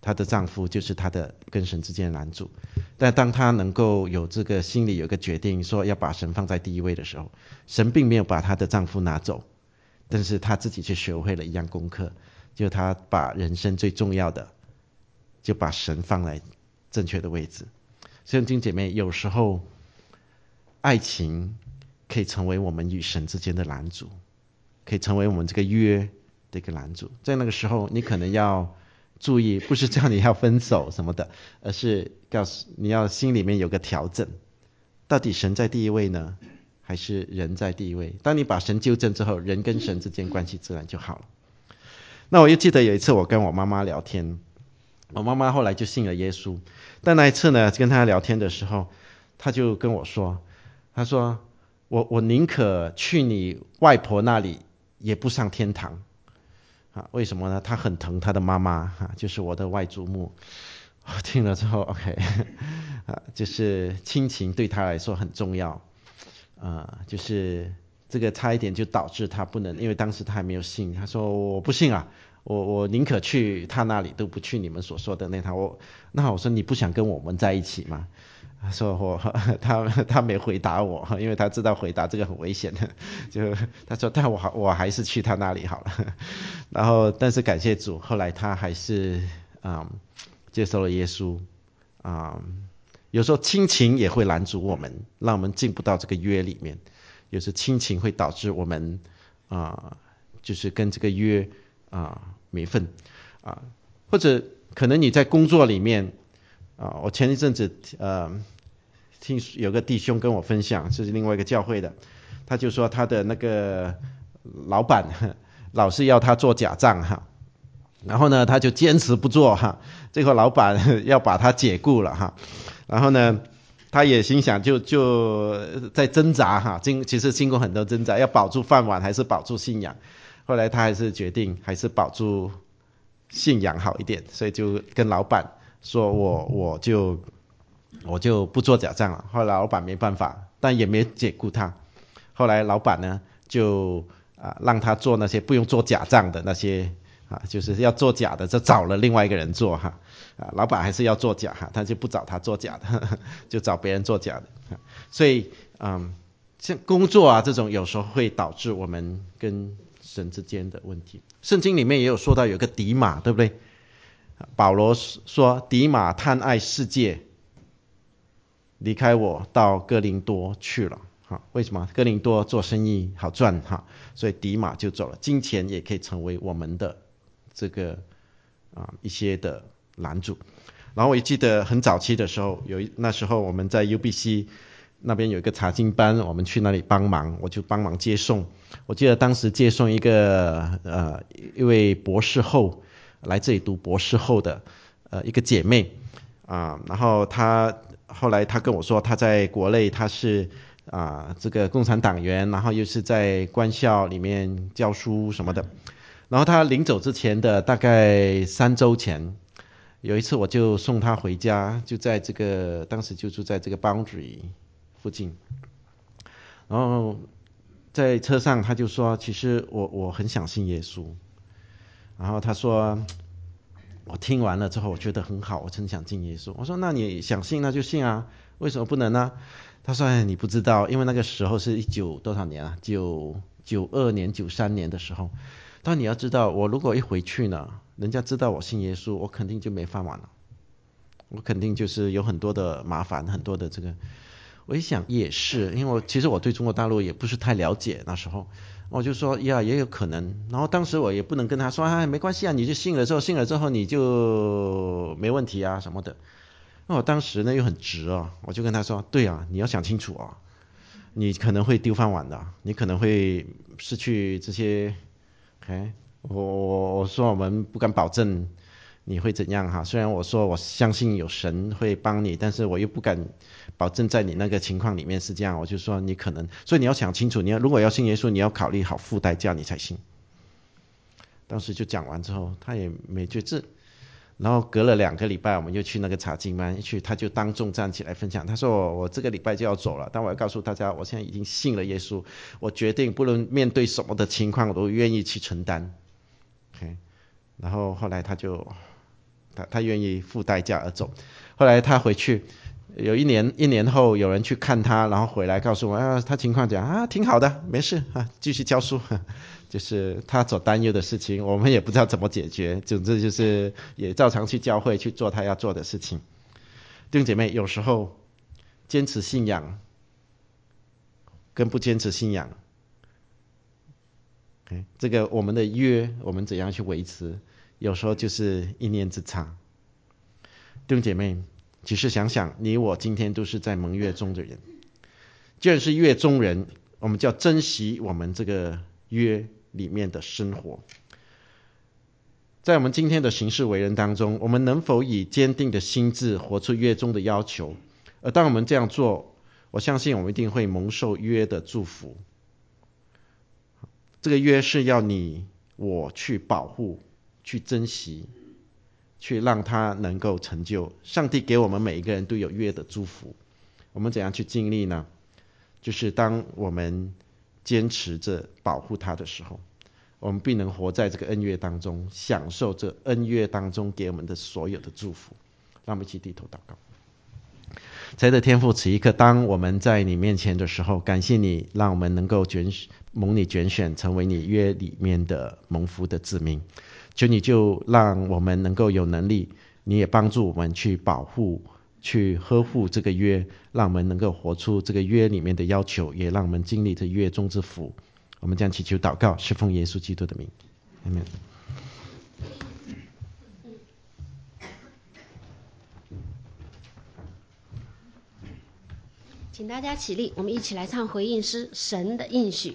她的丈夫就是她的跟神之间的拦阻。但当她能够有这个心里有个决定，说要把神放在第一位的时候，神并没有把她的丈夫拿走，但是她自己却学会了一样功课，就她把人生最重要的，就把神放在正确的位置。所以弟兄姐妹，有时候爱情可以成为我们与神之间的拦阻，可以成为我们这个约的一个拦阻。在那个时候，你可能要注意，不是叫你要分手什么的，而是告诉你要心里面有个调整，到底神在第一位呢，还是人在第一位？当你把神纠正之后，人跟神之间关系自然就好了。那我又记得有一次我跟我妈妈聊天，我妈妈后来就信了耶稣，但那一次呢，跟她聊天的时候，她就跟我说，她说我我宁可去你外婆那里，也不上天堂。啊，为什么呢？她很疼她的妈妈，哈、啊，就是我的外祖母。我听了之后 ，OK， 啊，就是亲情对她来说很重要，啊，就是这个差一点就导致她不能，因为当时她还没有信，她说我不信啊，我我宁可去她那里，都不去你们所说的那趟。我那我说你不想跟我们在一起吗？他说我他他没回答我，因为他知道回答这个很危险的，就他说但我我还是去他那里好了。然后但是感谢主，后来他还是嗯接受了耶稣。嗯，有时候亲情也会拦阻我们，让我们进不到这个约里面。有时亲情会导致我们啊、呃，就是跟这个约啊、呃、没份啊，或者可能你在工作里面。啊，我前一阵子呃听有个弟兄跟我分享，这是另外一个教会的，他就说他的那个老板老是要他做假账哈，然后呢他就坚持不做哈，最后老板要把他解雇了哈，然后呢他也心想就就在挣扎哈，经其实经过很多挣扎，要保住饭碗还是保住信仰，后来他还是决定还是保住信仰好一点，所以就跟老板说我我就我就不做假账了。后来老板没办法，但也没解雇他。后来老板呢就啊让他做那些不用做假账的那些啊，就是要做假的，就找了另外一个人做哈。啊，老板还是要做假哈，他就不找他做假的，呵呵就找别人做假的。所以嗯，像工作啊这种有时候会导致我们跟神之间的问题。圣经里面也有说到有个迪马，对不对？保罗说迪马贪爱世界，离开我到哥林多去了。为什么？哥林多做生意好赚，所以迪马就走了。金钱也可以成为我们的这个啊一些的拦阻。然后我也记得很早期的时候，有那时候我们在 U B C 那边有一个查经班，我们去那里帮忙，我就帮忙接送。我记得当时接送一个呃一位博士后，来这里读博士后的呃一个姐妹啊、呃，然后她后来她跟我说，她在国内她是啊、呃、这个共产党员，然后又是在官校里面教书什么的。然后她临走之前的大概三周前，有一次我就送她回家，就在这个当时就住在这个 Boundary 附近，然后在车上她就说，其实我我很想信耶稣。然后她说，我听完了之后我觉得很好，我真想信耶稣。我说那你想信那就信啊，为什么不能呢？她说哎，你不知道，因为那个时候是一九多少年啊，九九二年九三年的时候。但你要知道，我如果一回去呢，人家知道我信耶稣，我肯定就没饭碗了，我肯定就是有很多的麻烦，很多的这个。我一想也是，因为我其实我对中国大陆也不是太了解，那时候我就说呀也有可能。然后当时我也不能跟他说哎没关系啊，你就信了之后信了之后你就没问题啊什么的。那我当时呢又很直哦，我就跟他说对啊，你要想清楚啊，你可能会丢饭碗的，你可能会失去这些。OK， 我我我说我们不敢保证你会怎样哈，虽然我说我相信有神会帮你，但是我又不敢保证在你那个情况里面是这样。我就说你可能，所以你要想清楚，你要如果要信耶稣，你要考虑好付代价你才信。当时就讲完之后，他也没觉知。然后隔了两个礼拜，我们又去那个查经班，一去他就当众站起来分享，他说我我这个礼拜就要走了，但我要告诉大家，我现在已经信了耶稣，我决定不论面对什么的情况，我都愿意去承担。OK， 然后后来他就他他愿意付代价而走。后来他回去，有一年一年后有人去看他，然后回来告诉我啊，他情况讲啊挺好的，没事啊，继续教书。就是他所担忧的事情，我们也不知道怎么解决，总之就是也照常去教会去做他要做的事情。弟兄姐妹，有时候坚持信仰跟不坚持信仰， okay， 这个我们的约我们怎样去维持，有时候就是一念之差。弟兄姐妹，只是想想你我今天都是在蒙约中的人，既然是约中人，我们就要珍惜我们这个约里面的生活。在我们今天的行事为人当中，我们能否以坚定的心志活出约中的要求？而当我们这样做，我相信我们一定会蒙受约的祝福。这个约是要你我去保护、去珍惜、去让它能够成就。上帝给我们每一个人都有约的祝福，我们怎样去经历呢？就是当我们坚持着保护它的时候，我们必能活在这个恩约当中，享受这恩约当中给我们的所有的祝福。让我们一起低头祷告。亲爱的天父，此一刻当我们在你面前的时候，感谢你让我们能够拣蒙你拣选，成为你约里面的蒙福的子民。求你就让我们能够有能力，你也帮助我们去保护、去呵护这个约，让我们能够活出这个约里面的要求，也让我们经历这约中之福。我们将祈求祷告，是奉耶稣基督的名，阿们。 请大家起立，我们一起来唱回应诗《神的应许》。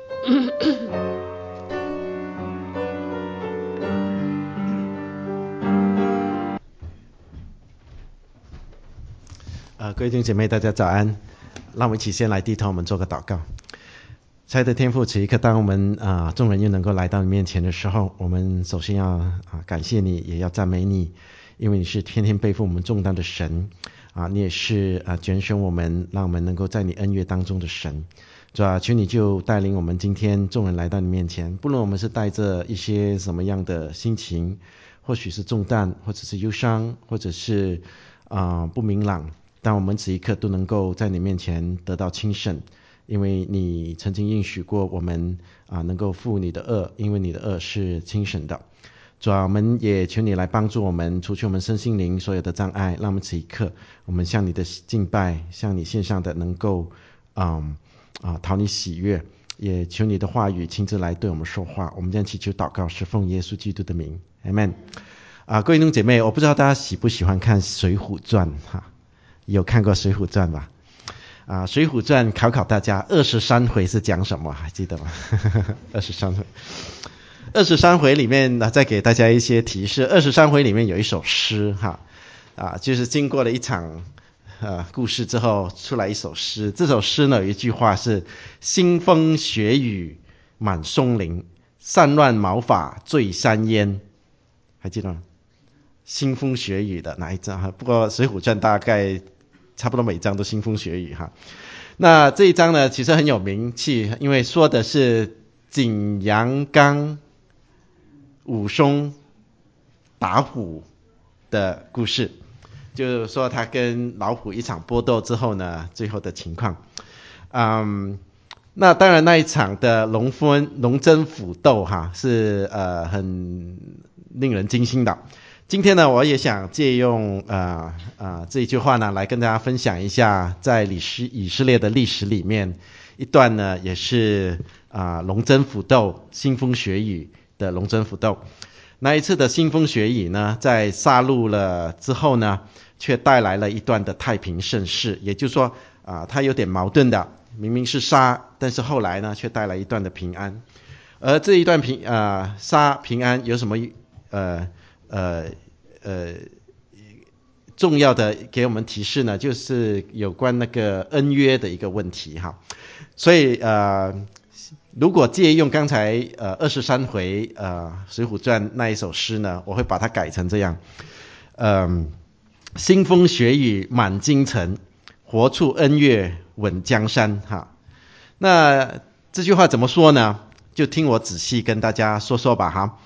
呃，各位弟兄姐妹，大家早安。让我们一起先来低头，我们做个祷告。亲爱的天父，此一刻当我们啊、呃、众人又能够来到你面前的时候，我们首先要啊、呃、感谢你，也要赞美你，因为你是天天背负我们重担的神啊，你也是啊拣选我们，让我们能够在你恩约当中的神。主啊，求你就带领我们今天众人来到你面前，不论我们是带着一些什么样的心情，或许是重担，或者是忧伤，或者是啊、呃、不明朗，但我们此一刻都能够在你面前得到轻省。因为你曾经应许过我们啊，能够负你的恶，因为你的恶是轻省的。主啊，我们也求你来帮助我们，除去我们身心灵所有的障碍，让我们此一刻我们向你的敬拜，向你献上的能够嗯啊讨你喜悦，也求你的话语亲自来对我们说话。我们将祈求祷告，是奉耶稣基督的名，阿们。啊，各位弟兄姐妹，我不知道大家喜不喜欢看《水浒传》哈？有看过《水浒传》吧？啊，《水浒传》考考大家，二十三回是讲什么？还记得吗？二十三回，二十三回里面呢，再给大家一些提示。二十三回里面有一首诗，哈，啊，就是经过了一场呃故事之后，出来一首诗。这首诗呢，有一句话是“腥风血雨满松林，散乱毛发醉山烟”，还记得吗？腥风血雨的哪一章哈？不过《水浒传》大概差不多每章都腥风血雨哈。那这一章呢，其实很有名气，因为说的是景阳冈武松打虎的故事，就是说他跟老虎一场搏斗之后呢，最后的情况。嗯，那当然那一场的龙分龙争虎斗哈，是呃很令人惊心的。今天呢，我也想借用呃呃这一句话呢，来跟大家分享一下，在以色以色列的历史里面，一段呢也是啊、呃、龙争虎斗、腥风血雨的龙争虎斗。那一次的腥风血雨呢，在杀戮了之后呢，却带来了一段的太平盛世。也就是说啊、呃，它有点矛盾的，明明是杀，但是后来呢，却带来一段的平安。而这一段平啊、呃、杀平安有什么呃？呃呃，重要的给我们提示呢，就是有关那个恩约的一个问题哈。所以呃，如果借用刚才呃二十三回呃《水浒传》那一首诗呢，我会把它改成这样：嗯、呃，腥风血雨满京城，活出恩约稳江山哈。那这句话怎么说呢？就听我仔细跟大家说说吧哈。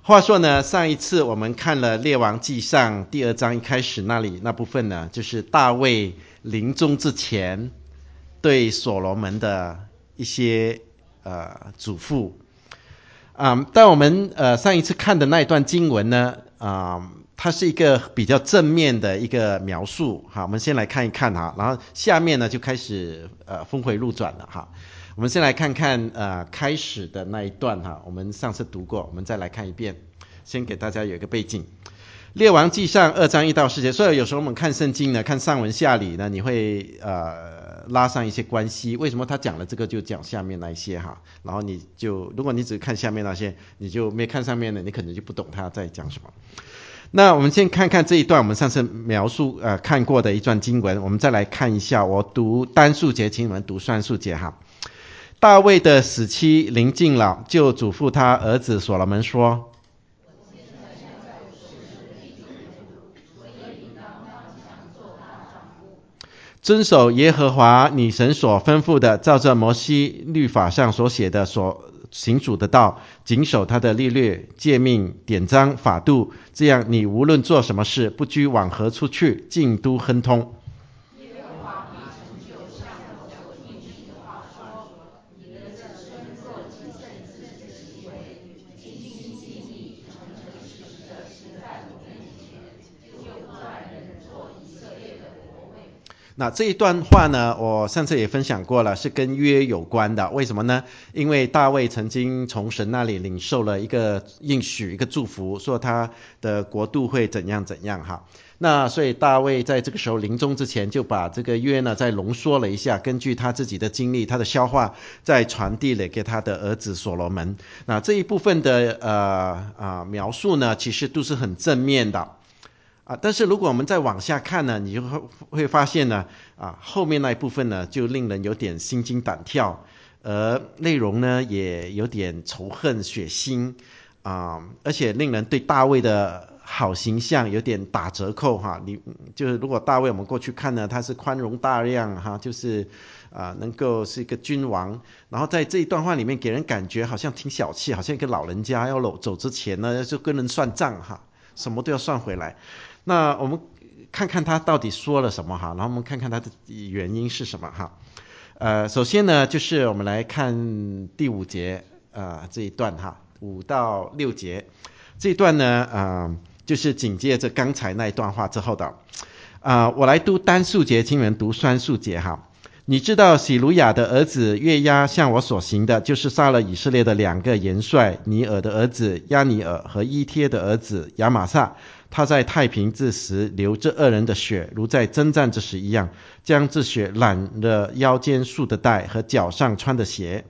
话说呢，上一次我们看了列王纪上第二章一开始那里那部分呢，就是大卫临终之前对所罗门的一些呃嘱咐。啊、嗯，但我们呃上一次看的那一段经文呢，啊、嗯，它是一个比较正面的一个描述。好，我们先来看一看哈，然后下面呢就开始呃峰回路转了哈。我们先来看看呃开始的那一段哈，我们上次读过，我们再来看一遍，先给大家有一个背景。列王纪上二章一到四节，所以有时候我们看圣经呢，看上文下理呢，你会呃拉上一些关系。为什么他讲了这个就讲下面那一些哈？然后你就如果你只看下面那些，你就没看上面的，你可能就不懂他在讲什么。那我们先看看这一段我们上次描述呃看过的一段经文，我们再来看一下。我读单数节，请你们读双数节哈。大卫的死期临近了，就嘱咐他儿子所罗门说：遵守耶和华你神所吩咐的，照着摩西律法上所写的所行主的道，谨守他的律例、诫命、典章、法度，这样你无论做什么事，不拘往何处去，尽都亨通。那这一段话呢，我上次也分享过了，是跟约有关的。为什么呢？因为大卫曾经从神那里领受了一个应许，一个祝福，说他的国度会怎样怎样哈。那所以大卫在这个时候临终之前，就把这个约呢再浓缩了一下，根据他自己的经历，他的消化，再传递了给他的儿子所罗门。那这一部分的呃啊、呃、描述呢，其实都是很正面的。啊，但是如果我们再往下看呢，你就会会发现呢，啊，后面那一部分呢，就令人有点心惊胆跳，而内容呢也有点仇恨、血腥，啊，而且令人对大卫的好形象有点打折扣哈。你就是如果大卫我们过去看呢，他是宽容大量哈，就是啊能够是一个君王，然后在这一段话里面给人感觉好像挺小气，好像一个老人家要走之前呢就跟人算账哈，什么都要算回来。那我们看看他到底说了什么哈，然后我们看看他的原因是什么哈。呃，首先呢，就是我们来看第五节呃这一段哈，五到六节这一段呢，呃，就是紧接着刚才那一段话之后的。啊、呃，我来读单数节，请你们读双数节哈。你知道喜鲁雅的儿子约押向我所行的，就是杀了以色列的两个元帅，尼尔的儿子亚尼尔和伊帖的儿子亚玛撒。他在太平之时流这二人的血，如在征战之时一样，将这血染了腰间束的带和脚上穿的鞋。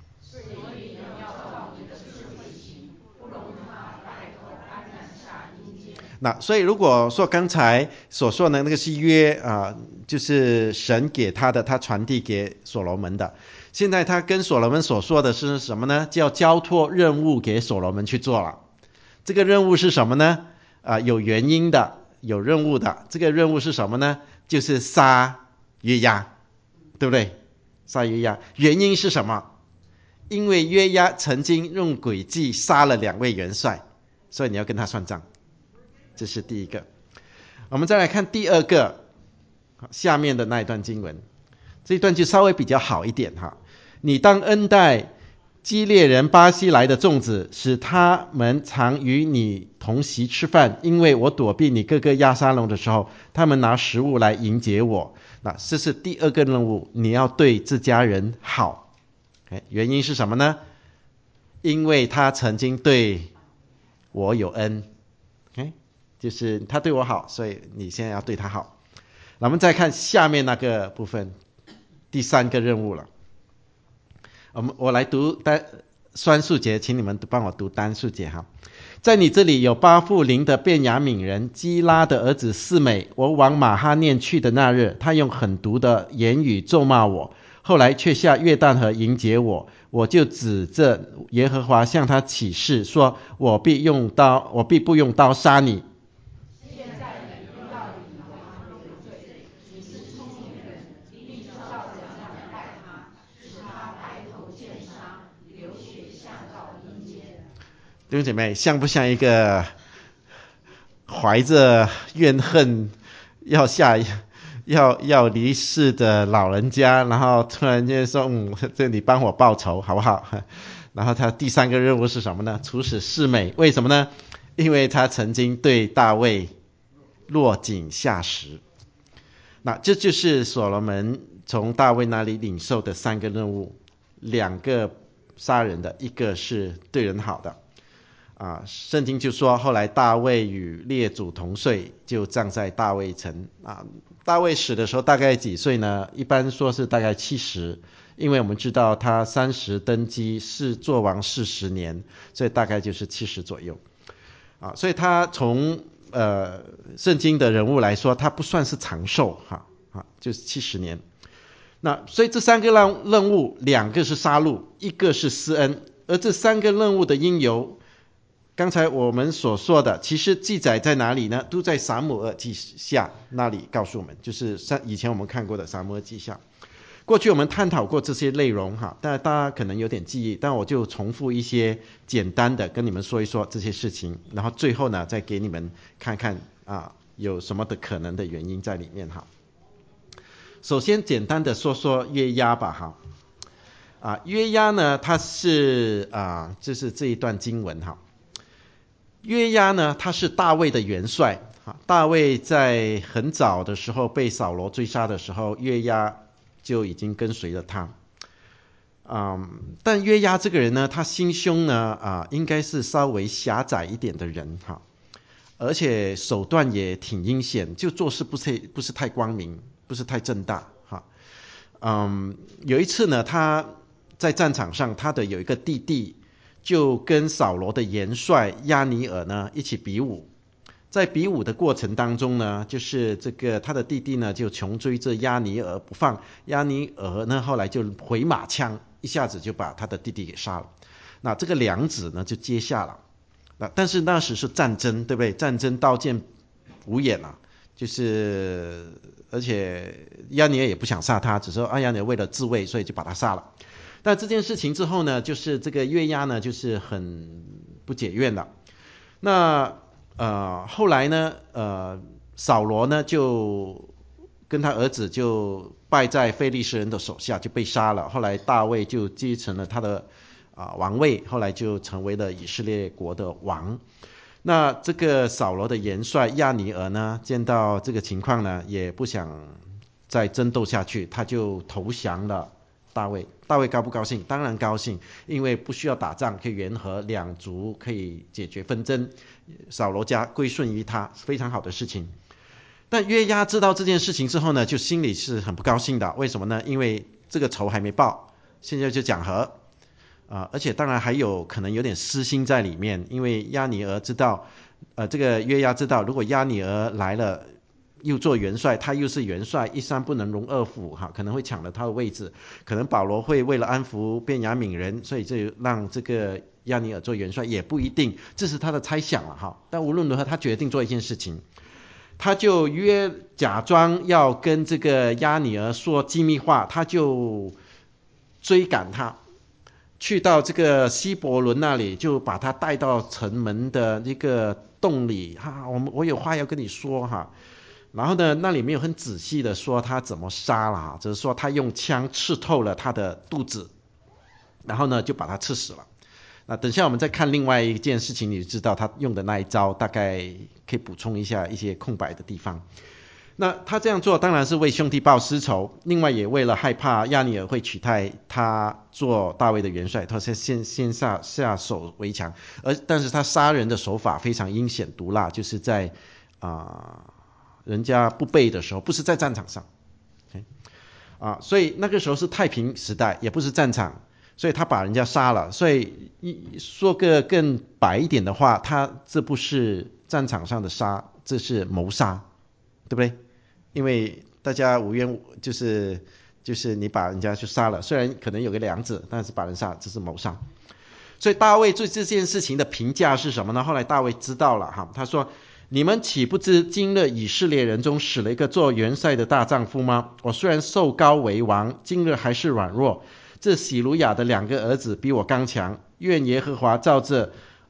那所以如果说刚才所说的那个是约啊、呃，就是神给他的，他传递给所罗门的。现在他跟所罗门所说的是什么呢？叫交托任务给所罗门去做了。这个任务是什么呢？啊、呃，有原因的，有任务的。这个任务是什么呢？就是杀约押，对不对？杀约押，原因是什么？因为约押曾经用诡计杀了两位元帅，所以你要跟他算账。这是第一个。我们再来看第二个，下面的那一段经文，这一段就稍微比较好一点哈。你当恩待基列人巴西来的众子，使他们常与你同席吃饭，因为我躲避你哥哥押沙龙的时候，他们拿食物来迎接我。那这是第二个任务，你要对这家人好。原因是什么呢？因为他曾经对我有恩。就是他对我好，所以你现在要对他好。那我们再看下面那个部分，第三个任务了。我们我来读单双数节，请你们帮我读单数节哈。在你这里有巴富林的便雅悯人基拉的儿子示每，我往马哈念去的那日，他用狠毒的言语咒骂我，后来却下约旦河迎接我，我就指着耶和华向他起誓说，我必用刀，我必不用刀杀你。 弟兄姐妹，像不像一个怀着怨恨要下要要离世的老人家，然后突然间说，嗯，这你帮我报仇好不好？然后他第三个任务是什么呢？处死示每。为什么呢？因为他曾经对大卫落井下石。那这就是所罗门从大卫那里领受的三个任务，两个杀人的，一个是对人好的。啊，圣经就说后来大卫与列祖同岁，就葬在大卫城。啊，大卫死的时候大概几岁呢？一般说是大概七十，因为我们知道他三十登基，是做王四十年，所以大概就是七十左右。啊，所以他从呃圣经的人物来说，他不算是长寿哈，啊，就是七十年。那所以这三个任任务，两个是杀戮，一个是施恩，而这三个任务的因由，刚才我们所说的，其实记载在哪里呢？都在撒母耳记下那里告诉我们，就是以前我们看过的撒母耳记下。过去我们探讨过这些内容哈，但大家可能有点记忆，但我就重复一些简单的跟你们说一说这些事情，然后最后呢再给你们看看啊有什么的可能的原因在里面哈。首先简单的说说约押吧哈。啊，约押呢他是啊就是这一段经文哈。约押呢他是大卫的元帅，大卫在很早的时候被扫罗追杀的时候，约押就已经跟随了他。嗯，但约押这个人呢，他心胸呢啊应该是稍微狭窄一点的人哈，而且手段也挺阴险，就做事不是不是太光明，不是太正大哈。嗯，有一次呢，他在战场上，他的有一个弟弟就跟扫罗的元帅押尼珥呢一起比武。在比武的过程当中呢，就是这个他的弟弟呢就穷追着押尼珥不放，押尼珥呢后来就回马枪，一下子就把他的弟弟给杀了。那这个两子呢就接下了。那但是那时是战争，对不对？战争刀剑无眼啊，就是而且押尼珥也不想杀他，只是说啊押尼珥为了自卫，所以就把他杀了。但这件事情之后呢，就是这个约押呢就是很不解怨了。那呃，后来呢，呃，扫罗呢就跟他儿子就败在非利士人的手下，就被杀了。后来大卫就继承了他的啊、呃、王位，后来就成为了以色列国的王。那这个扫罗的元帅押尼珥呢，见到这个情况呢，也不想再争斗下去，他就投降了大卫。大卫高不高兴？当然高兴，因为不需要打仗，可以联合两族，可以解决纷争。扫罗家归顺于他，非常好的事情。但约押知道这件事情之后呢，就心里是很不高兴的。为什么呢？因为这个仇还没报，现在就讲和啊、呃，而且当然还有可能有点私心在里面，因为押尼珥知道，呃，这个约押知道，如果押尼珥来了，又做元帅，他又是元帅，一山不能容二虎哈，可能会抢了他的位置。可能保罗会为了安抚便雅悯人，所以就让这个押尼珥做元帅，也不一定，这是他的猜想了哈。但无论如何，他决定做一件事情，他就约假装要跟这个押尼珥说机密话，他就追赶他，去到这个希伯伦那里，就把他带到城门的一个洞里哈，我们我有话要跟你说哈。然后呢，那里没有很仔细的说他怎么杀了哈，只是说他用枪刺透了他的肚子，然后呢就把他刺死了。那等下我们再看另外一件事情，你就知道他用的那一招，大概可以补充一下一些空白的地方。那他这样做当然是为兄弟报私仇，另外也为了害怕押尼珥会取代他做大卫的元帅，他先先下下手为强。而但是他杀人的手法非常阴险毒辣，就是在啊。呃人家不备的时候，不是在战场上 ，okay? 啊，所以那个时候是太平时代，也不是战场，所以他把人家杀了。所以说个更白一点的话，他这不是战场上的杀，这是谋杀，对不对？因为大家无冤，就是就是你把人家去杀了，虽然可能有个良子，但是把人杀，这是谋杀。所以大卫对这件事情的评价是什么呢？后来大卫知道了哈，他说。你们岂不知今日以色列人中死了一个做元帅的大丈夫吗？我虽然受膏为王，今日还是软弱。这洗鲁雅的两个儿子比我刚强，愿耶和华照着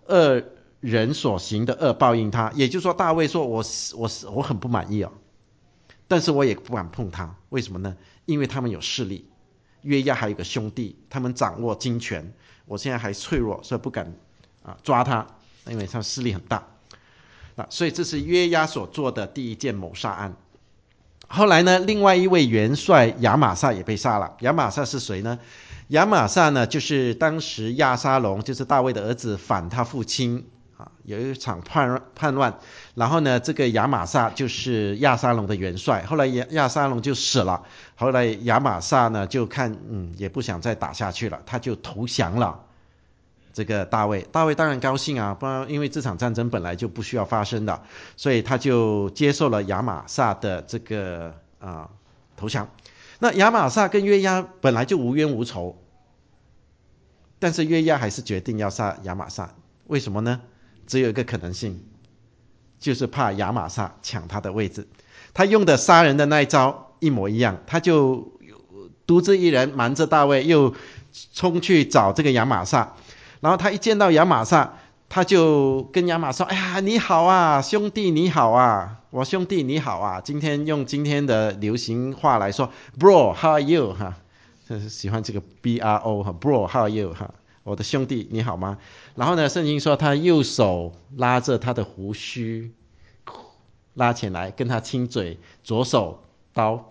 恶人所行的恶报应他。也就是说大卫说我我我很不满意哦，但是我也不敢碰他。为什么呢？因为他们有势力，约押还有个兄弟，他们掌握军权，我现在还脆弱，所以不敢啊抓他，因为他势力很大啊。所以这是约押所做的第一件谋杀案。后来呢，另外一位元帅亚玛撒也被杀了。亚玛撒是谁呢？亚玛撒呢，就是当时亚沙龙，就是大卫的儿子，反他父亲啊，有一场叛叛乱。然后呢，这个亚玛撒就是亚沙龙的元帅。后来亚亚沙龙就死了。后来亚玛撒呢，就看嗯也不想再打下去了，他就投降了这个大卫。大卫当然高兴啊，不然因为这场战争本来就不需要发生的，所以他就接受了亚玛撒的这个啊、呃、投降。那亚玛撒跟约押本来就无冤无仇，但是约押还是决定要杀亚玛撒。为什么呢？只有一个可能性，就是怕亚玛撒抢他的位置。他用的杀人的那一招一模一样，他就独自一人瞒着大卫，又冲去找这个亚玛撒。然后他一见到亚玛撒，他就跟亚玛撒说：“哎呀，你好啊，兄弟你好啊，我兄弟你好啊。”今天用今天的流行话来说 ，Bro how are you 哈，喜欢这个 B R O 哈 ，Bro how are you 哈，我的兄弟你好吗？然后呢，圣经说他右手拉着他的胡须，拉起来跟他亲嘴，左手刀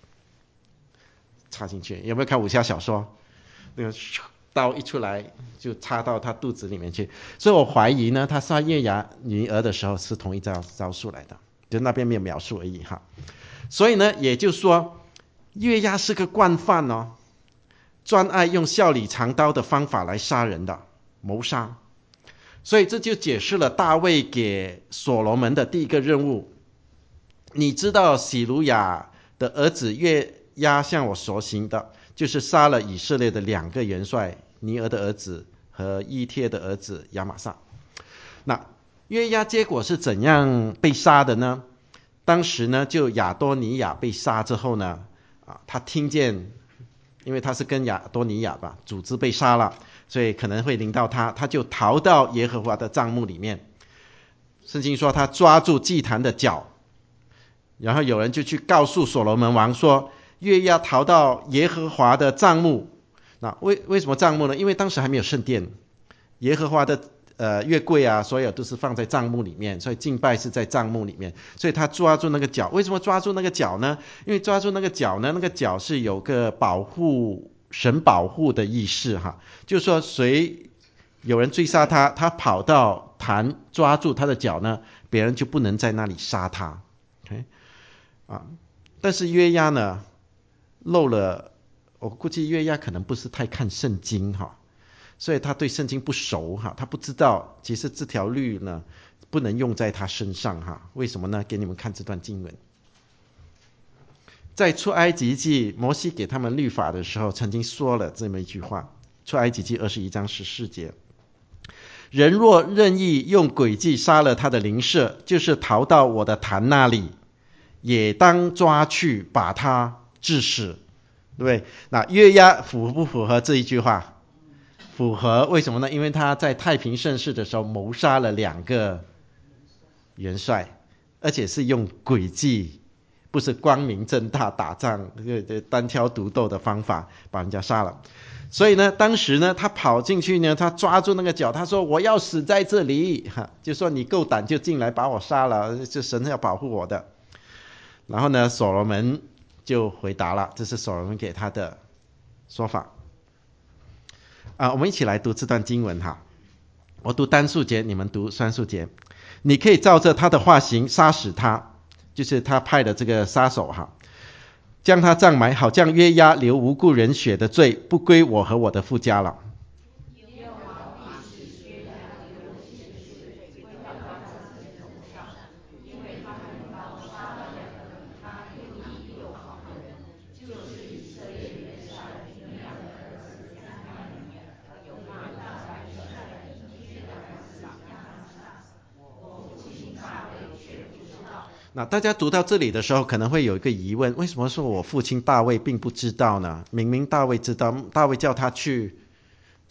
插进去。有没有看武侠小说？那个刀一出来就插到他肚子里面去，所以我怀疑呢，他杀约押女儿的时候是同一招招数来的，就那边没有描述而已哈。所以呢，也就是说，约押是个惯犯哦，专爱用笑里藏刀的方法来杀人的谋杀。所以这就解释了大卫给所罗门的第一个任务。你知道洗鲁雅的儿子约押向我所行的，就是杀了以色列的两个元帅，尼俄的儿子和伊帖的儿子亚玛撒。那约押结果是怎样被杀的呢？当时呢，就亚多尼亚被杀之后呢，啊，他听见，因为他是跟亚多尼亚吧组织被杀了，所以可能会临到他，他就逃到耶和华的帐幕里面。圣经说他抓住祭坛的脚，然后有人就去告诉所罗门王说，约押逃到耶和华的帐幕。那为为什么帐幕呢？因为当时还没有圣殿，耶和华的呃约柜啊，所有都是放在帐幕里面，所以敬拜是在帐幕里面。所以他抓住那个脚，为什么抓住那个脚呢？因为抓住那个脚呢，那个脚是有个保护神保护的意识哈，就是说谁有人追杀他，他跑到坛抓住他的脚呢，别人就不能在那里杀他。Okay? 啊，但是约押呢漏了。我估计约押可能不是太看圣经哈，所以他对圣经不熟哈，他不知道其实这条律呢不能用在他身上哈。为什么呢？给你们看这段经文，在出埃及记摩西给他们律法的时候，曾经说了这么一句话，出埃及记二十一章十四节：人若任意用诡计杀了他的邻舍，就是逃到我的坛那里，也当抓去把他治死。对不对？那约押符不符合这一句话？符合。为什么呢？因为他在太平盛世的时候谋杀了两个元帅，而且是用诡计，不是光明正大打仗单挑独斗的方法把人家杀了。所以呢，当时呢，他跑进去呢，他抓住那个脚，他说我要死在这里，哈，就说你够胆就进来把我杀了，这神要保护我的。然后呢，所罗门就回答了，这是所罗门给他的说法。啊，我们一起来读这段经文哈。我读单数节，你们读双数节。你可以照着他的话行，杀死他，就是他派的这个杀手哈，将他葬埋，好将约押流无故人血的罪不归我和我的父家了。那大家读到这里的时候可能会有一个疑问，为什么说我父亲大卫并不知道呢？明明大卫知道，大卫叫他去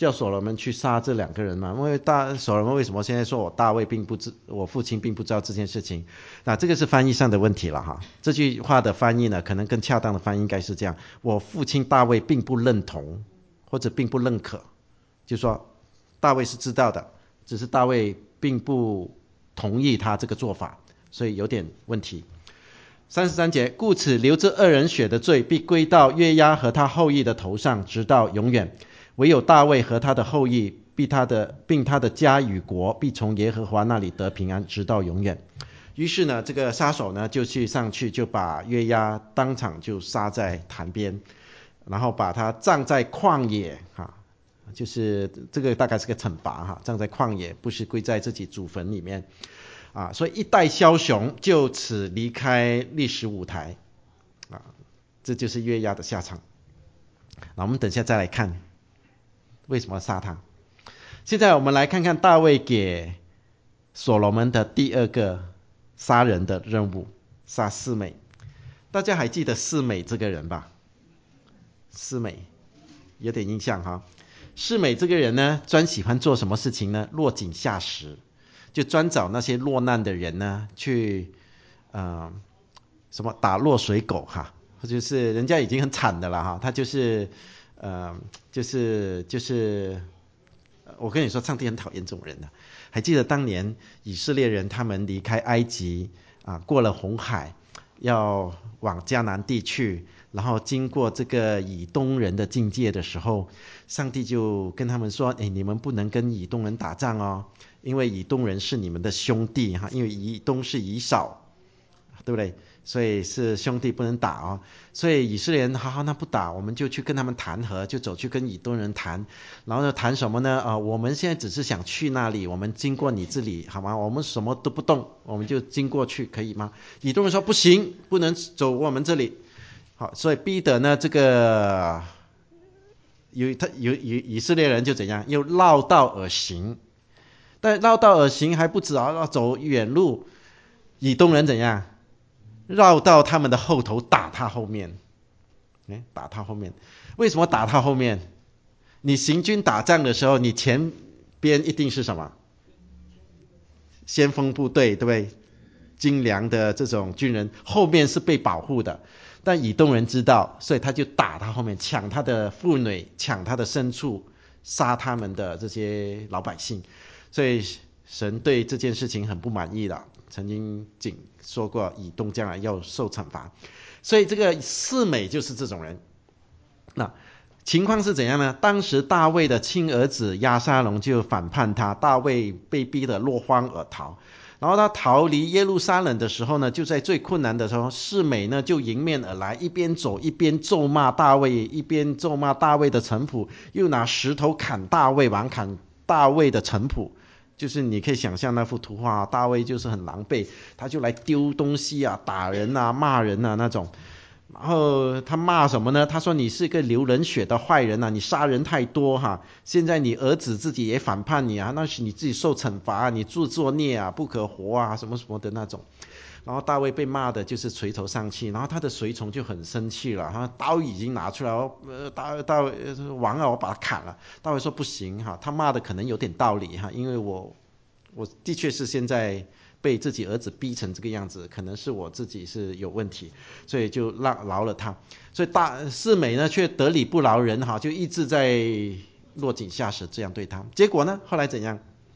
叫所罗门去杀这两个人嘛？因为大所罗门为什么现在说我大卫并不知，我父亲并不知道这件事情？那这个是翻译上的问题了哈。这句话的翻译呢，可能更恰当的翻译应该是这样：我父亲大卫并不认同，或者并不认可，就说大卫是知道的，只是大卫并不同意他这个做法，所以有点问题。三十三节，故此流这二人血的罪必归到约押和他后裔的头上，直到永远。唯有大卫和他的后裔，并他的并他的家与国，必从耶和华那里得平安，直到永远。于是呢，这个杀手呢就去上去，就把约押当场就杀在坛边，然后把他葬在旷野哈，就是这个大概是个惩罚哈，葬在旷野，不是归在自己祖坟里面啊。所以一代枭雄就此离开历史舞台啊，这就是约押的下场。那我们等一下再来看为什么杀他。现在我们来看看大卫给所罗门的第二个杀人的任务，杀示每。大家还记得示每这个人吧？示每有点印象哈。示每这个人呢，专喜欢做什么事情呢？落井下石，就专找那些落难的人呢，去呃什么打落水狗哈，就是人家已经很惨的了哈，他就是呃就是就是我跟你说，上帝很讨厌这种人的。还记得当年以色列人他们离开埃及啊，过了红海，要往迦南地去，然后经过这个以东人的境界的时候，上帝就跟他们说：哎，你们不能跟以东人打仗哦，因为以东人是你们的兄弟哈，因为以东是以扫，对不对？所以是兄弟不能打哦。所以以色列人好好那不打，我们就去跟他们谈和，就走去跟以东人谈。然后呢谈什么呢？啊、呃，我们现在只是想去那里，我们经过你这里好吗？我们什么都不动，我们就经过去可以吗？以东人说不行，不能走我们这里。好，所以逼得呢这个有他有有以色列人就怎样，又绕道而行。但绕道而行还不止啊，要走远路，以东人怎样？绕到他们的后头打他后面，哎，打他后面。为什么打他后面？你行军打仗的时候，你前边一定是什么？先锋部队，对不对？精良的这种军人，后面是被保护的。但以东人知道，所以他就打他后面，抢他的妇女，抢他的牲畜，杀他们的这些老百姓。所以神对这件事情很不满意的，曾经警说过以东将来要受惩罚。所以这个示每就是这种人。那情况是怎样呢？当时大卫的亲儿子押沙龙就反叛他，大卫被逼得落荒而逃。然后他逃离耶路撒冷的时候呢，就在最困难的时候，示每呢就迎面而来，一边走一边咒骂大卫，一边咒骂大卫的臣仆，又拿石头砍大卫王，砍大卫的臣仆。就是你可以想象那幅图画，大卫就是很狼狈，他就来丢东西啊，打人啊，骂人啊那种。然后他骂什么呢？他说你是个流人血的坏人啊，你杀人太多哈，现在你儿子自己也反叛你啊，那是你自己受惩罚啊，你自作孽啊，不可活啊，什么什么的那种。然后大卫被骂的就是垂头丧气，然后他的随从就很生气了，他刀已经拿出来，呃，大大卫王啊，我把他砍了。大卫说不行哈，他骂的可能有点道理哈，因为我我的确是现在被自己儿子逼成这个样子，可能是我自己是有问题，所以就让饶了他。所以大示每呢却得理不饶人哈，就一直在落井下石这样对他。结果呢，后来怎样？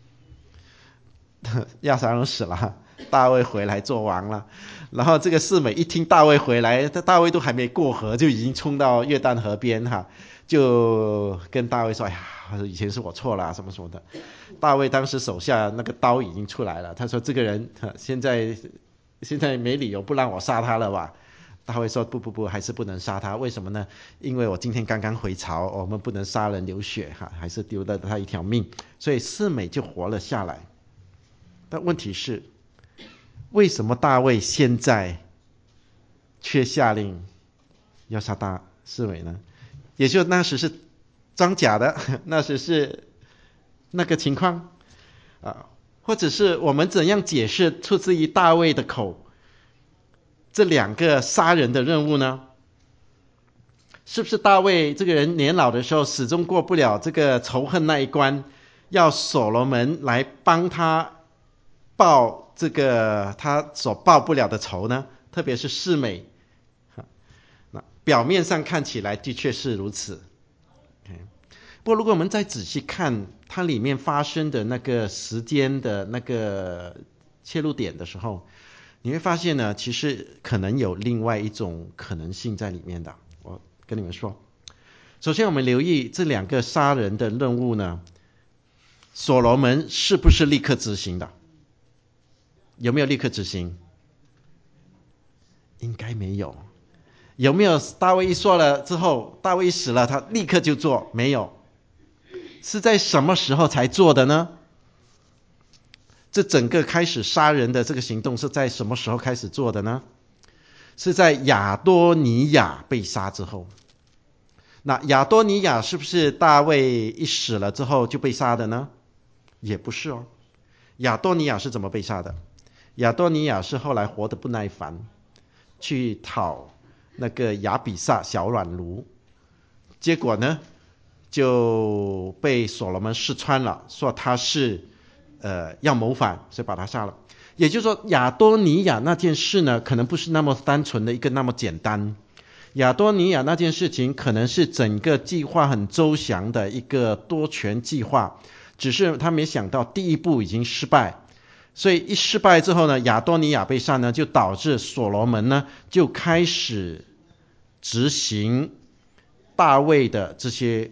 押沙龙死了，大卫回来做王了。然后这个示每一听大卫回来，大卫都还没过河，就已经冲到约旦河边哈，就跟大卫说：“哎呀，以前是我错了，什么什么的。”大卫当时手下那个刀已经出来了，他说：“这个人现在现在没理由不让我杀他了吧？”大卫说：“不不不，还是不能杀他。为什么呢？因为我今天刚刚回朝，我们不能杀人流血哈，还是丢了他一条命。”所以示每就活了下来。但问题是，为什么大卫现在却下令要杀大示每呢？也就那时是装假的，那时是那个情况啊，或者是我们怎样解释出自于大卫的口这两个杀人的任务呢？ 是不是大卫这个人年老的时候始终过不了这个仇恨那一关，要所罗门来帮他报这个他所报不了的仇呢？特别是示每，那表面上看起来的确是如此。不过如果我们再仔细看它里面发生的那个时间的那个切入点的时候，你会发现呢，其实可能有另外一种可能性在里面的。我跟你们说，首先我们留意这两个杀人的任务呢，所罗门是不是立刻执行的？有没有立刻执行？应该没有。有没有大卫一说了之后，大卫一死了，他立刻就做？没有。是在什么时候才做的呢？这整个开始杀人的这个行动是在什么时候开始做的呢？是在亚多尼亚被杀之后。那亚多尼亚是不是大卫一死了之后就被杀的呢？也不是哦。亚多尼亚是怎么被杀的？亚多尼亚是后来活得不耐烦，去讨那个亚比煞小软炉，结果呢就被所罗门识穿了，说他是呃要谋反，所以把他杀了。也就是说，亚多尼亚那件事呢，可能不是那么单纯的一个那么简单。亚多尼亚那件事情可能是整个计划很周详的一个多权计划，只是他没想到第一步已经失败，所以一失败之后呢，亚多尼亚被杀呢，就导致所罗门呢就开始执行大卫的这些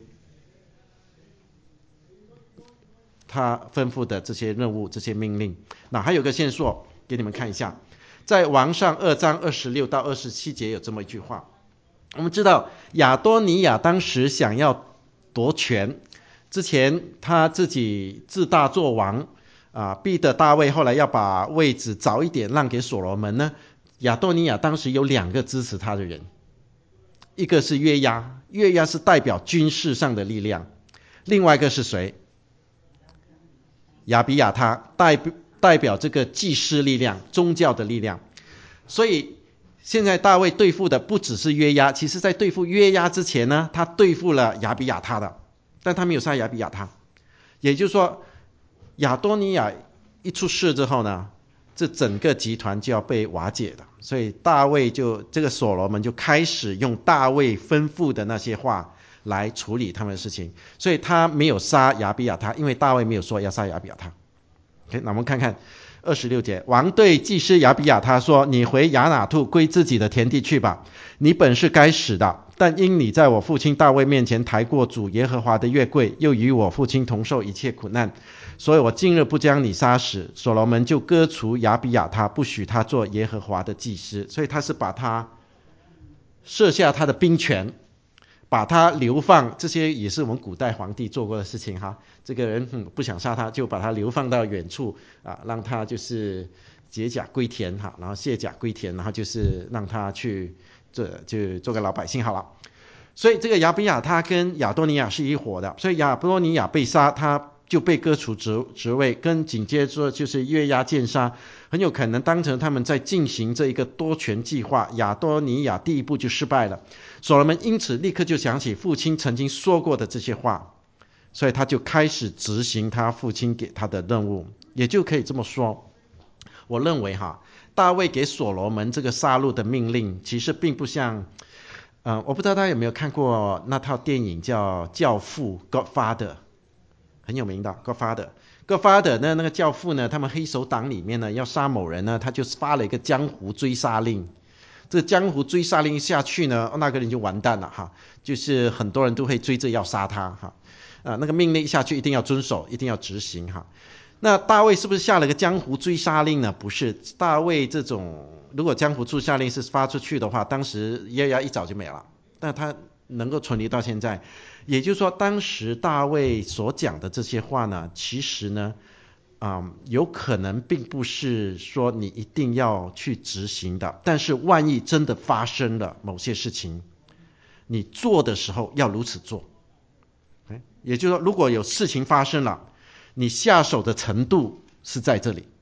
他吩咐的这些任务、这些命令。那还有个线索给你们看一下，在王上二章二十六到二十七节有这么一句话。我们知道亚多尼亚当时想要夺权，之前他自己自大做王啊，逼得大卫后来要把位置早一点让给所罗门呢。亚多尼亚当时有两个支持他的人，一个是约押，约押是代表军事上的力量，另外一个是谁？亚比亚他，代代表这个祭司力量、宗教的力量。所以现在大卫对付的不只是约押，其实在对付约押之前呢，他对付了亚比亚他的，但他没有杀亚比亚他。也就是说，亚多尼亚一出事之后呢，这整个集团就要被瓦解的。所以大卫就这个所罗门就开始用大卫吩咐的那些话来处理他们的事情，所以他没有杀亚比亚他，因为大卫没有说要杀亚比亚他。OK， 那我们看看二十六节，王对祭司亚比亚他说：“你回亚拿兔归自己的田地去吧，你本是该死的，但因你在我父亲大卫面前抬过主耶和华的约柜，又与我父亲同受一切苦难，所以我今日不将你杀死。”所罗门就割除亚比亚他，不许他做耶和华的祭司。所以他是把他设下他的兵权，把他流放，这些也是我们古代皇帝做过的事情哈。这个人、嗯、不想杀他，就把他流放到远处啊，让他就是解甲归田哈，然后卸甲归田，然后就是让他去这就做个老百姓好了。所以这个亚比亚他跟亚多尼亚是一伙的，所以亚多尼亚被杀，他就被割除职职位，跟紧接着就是约押剑杀，很有可能当成他们在进行这一个多权计划，亚多尼亚第一步就失败了。所罗门因此立刻就想起父亲曾经说过的这些话，所以他就开始执行他父亲给他的任务。也就可以这么说，我认为哈，大卫给所罗门这个杀戮的命令，其实并不像呃，我不知道大家有没有看过那套电影叫《教父》 Godfather， 很有名的 Godfather。 Godfather 呢，那个教父呢，他们黑手党里面呢要杀某人呢，他就发了一个江湖追杀令。这个江湖追杀令下去呢，那个人就完蛋了哈，就是很多人都会追着要杀他哈。啊，那个命令下去一定要遵守，一定要执行哈。那大卫是不是下了个江湖追杀令呢？不是，大卫这种如果江湖追杀令是发出去的话，当时约押一早就没了，但他能够存留到现在。也就是说，当时大卫所讲的这些话呢，其实呢嗯，有可能并不是说你一定要去执行的，但是万一真的发生了某些事情，你做的时候要如此做。也就是说，如果有事情发生了，你下手的程度是在这里，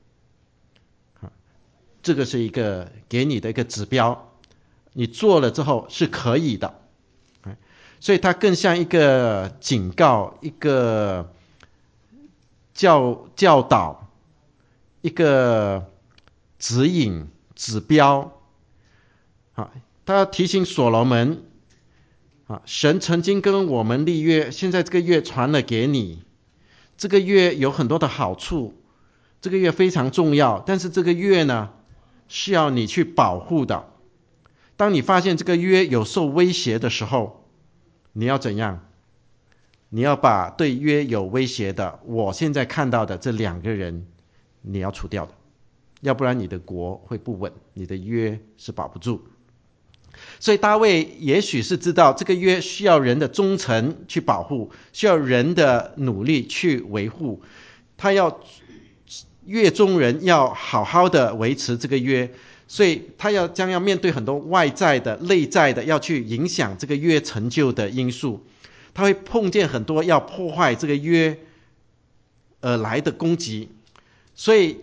这个是一个给你的一个指标，你做了之后是可以的。 所以它更像一个警告，一个教教导，一个指引指标。啊，他提醒所罗门，啊，神曾经跟我们立约，现在这个约传了给你，这个约有很多的好处，这个约非常重要，但是这个约呢是要你去保护的。当你发现这个约有受威胁的时候，你要怎样？你要把对约有威胁的，我现在看到的这两个人，你要除掉的，要不然你的国会不稳，你的约是保不住。所以大卫也许是知道这个约需要人的忠诚去保护，需要人的努力去维护，他要约中人要好好的维持这个约，所以他要将要面对很多外在的内在的要去影响这个约成就的因素，他会碰见很多要破坏这个约而来的攻击。所以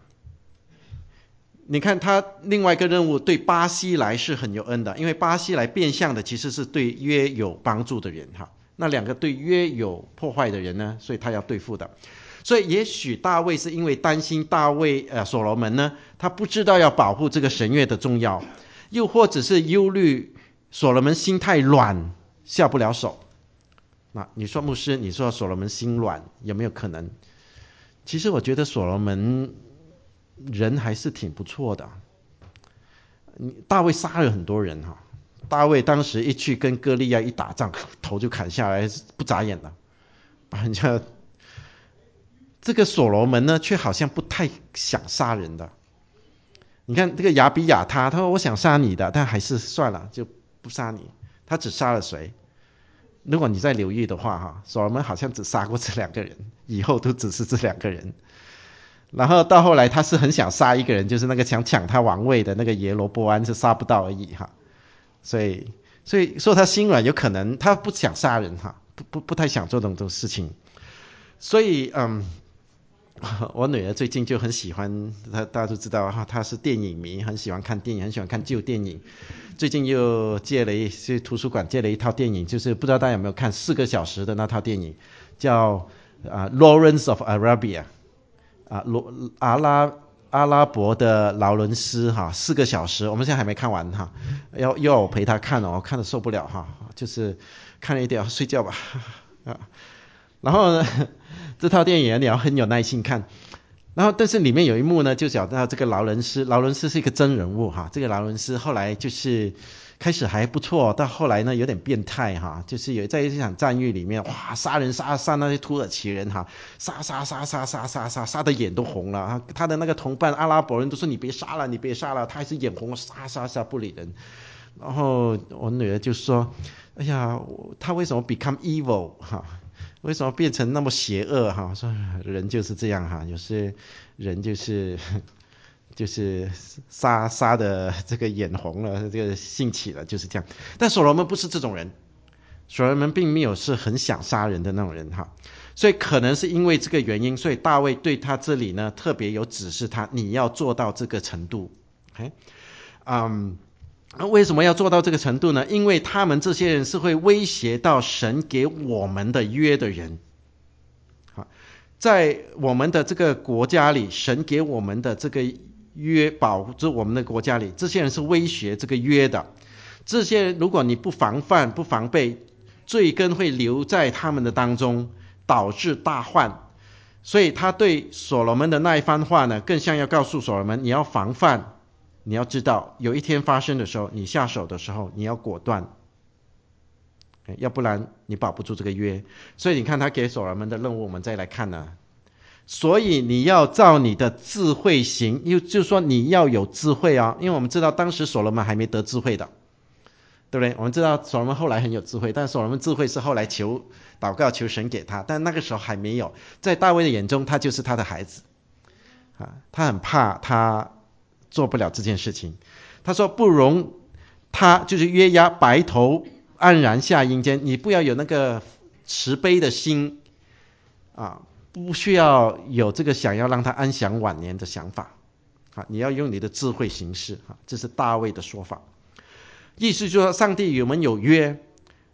你看他另外一个任务对巴西来是很有恩的，因为巴西来变相的其实是对约有帮助的人哈，那两个对约有破坏的人呢，所以他要对付的。所以也许大卫是因为担心大卫呃所罗门呢，他不知道要保护这个神约的重要，又或者是忧虑所罗门心太软下不了手。那你说牧师，你说所罗门心软有没有可能？其实我觉得所罗门人还是挺不错的。大卫杀了很多人哈，大卫当时一去跟歌利亚一打仗，头就砍下来，不眨眼了，把人家。这个所罗门呢，却好像不太想杀人的。你看这个亚比亚他，他说我想杀你的，但还是算了，就不杀你。他只杀了谁？如果你再留意的话哈，所罗门好像只杀过这两个人，以后都只是这两个人。然后到后来他是很想杀一个人，就是那个想抢他王位的那个耶罗波安，是杀不到而已哈。所以所以说他心软，有可能他不想杀人哈，不不不太想做这种事情。所以嗯，我女儿最近就很喜欢，她大家都知道哈，她是电影迷，很喜欢看电影，很喜欢看旧电影。最近又借了一去图书馆借了一套电影，就是不知道大家有没有看四个小时的那套电影，叫啊、呃、Lawrence of Arabia 啊罗阿拉阿拉伯的劳伦斯哈，四个小时，我们现在还没看完哈，要要我陪她看哦，我看得受不了哈，就是看了一点要睡觉吧啊。然后呢，这套电影你要很有耐心看。然后但是里面有一幕呢，就讲到这个劳伦斯，劳伦斯是一个真人物哈，这个劳伦斯后来就是开始还不错，到后来呢有点变态哈，就是有在一场战役里面，哇，杀人杀杀那些土耳其人哈，杀杀杀杀杀杀杀杀的眼都红了，他的那个同伴阿拉伯人都说你别杀了，你别杀了，他还是眼红，杀杀杀不理人。然后我女儿就说，哎呀，他为什么 become evil 哈？为什么变成那么邪恶哈？说人就是这样哈，有些人就是就是杀杀的这个眼红了，这个兴起了，就是这样。但所罗门不是这种人，所罗门并没有是很想杀人的那种人哈，所以可能是因为这个原因，所以大卫对他这里呢特别有指示他，你要做到这个程度。嗯、okay? 为什么要做到这个程度呢？因为他们这些人是会威胁到神给我们的约的人。好，在我们的这个国家里，神给我们的这个约保住我们的国家里，这些人是威胁这个约的。这些人如果你不防范不防备，罪根会留在他们的当中，导致大患。所以他对所罗门的那一番话呢，更像要告诉所罗门，你要防范。你要知道，有一天发生的时候，你下手的时候，你要果断，要不然你保不住这个约。所以你看他给所罗门的任务，我们再来看呢。所以你要照你的智慧行，又就是说你要有智慧啊，因为我们知道当时所罗门还没得智慧的，对不对？我们知道所罗门后来很有智慧，但所罗门智慧是后来求祷告求神给他，但那个时候还没有。在大卫的眼中，他就是他的孩子啊，他很怕他做不了这件事情。他说不容他就是约押白头安然下阴间，你不要有那个慈悲的心啊，不需要有这个想要让他安享晚年的想法啊，你要用你的智慧行事啊，这是大卫的说法。意思就是说上帝与我们有约，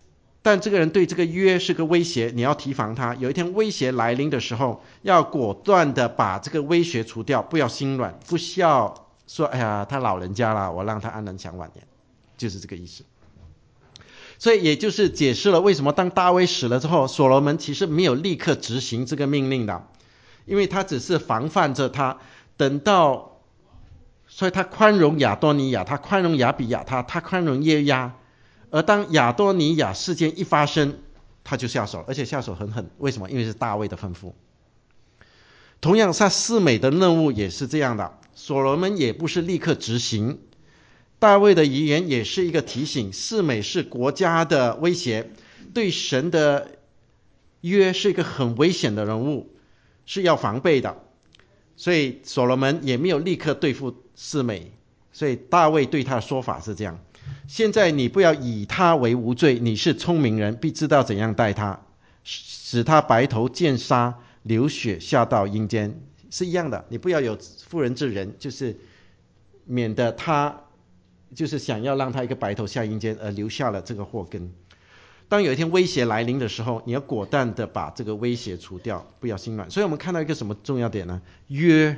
但这个人对这个约是个威胁，你要提防他。有一天威胁来临的时候，要果断的把这个威胁除掉，不要心软，不需要说哎呀他老人家了，我让他安然享晚年，就是这个意思。所以也就是解释了为什么当大卫死了之后，所罗门其实没有立刻执行这个命令的，因为他只是防范着他，等到，所以他宽容亚多尼亚，他宽容亚比亚他，他宽容约押，而当亚多尼亚事件一发生，他就下手，而且下手很狠。为什么？因为是大卫的吩咐。同样，他示每的任务也是这样的，所罗门也不是立刻执行。大卫的遗言也是一个提醒，示每是国家的威胁，对神的约是一个很危险的人物，是要防备的。所以所罗门也没有立刻对付示每，所以大卫对他的说法是这样：现在你不要以他为无罪，你是聪明人，必知道怎样待他，使他白头见杀，流血下到阴间，是一样的。你不要有妇人之仁，就是免得他就是想要让他一个白头下阴间，而留下了这个祸根。当有一天威胁来临的时候，你要果断的把这个威胁除掉，不要心软。所以我们看到一个什么重要点呢？约，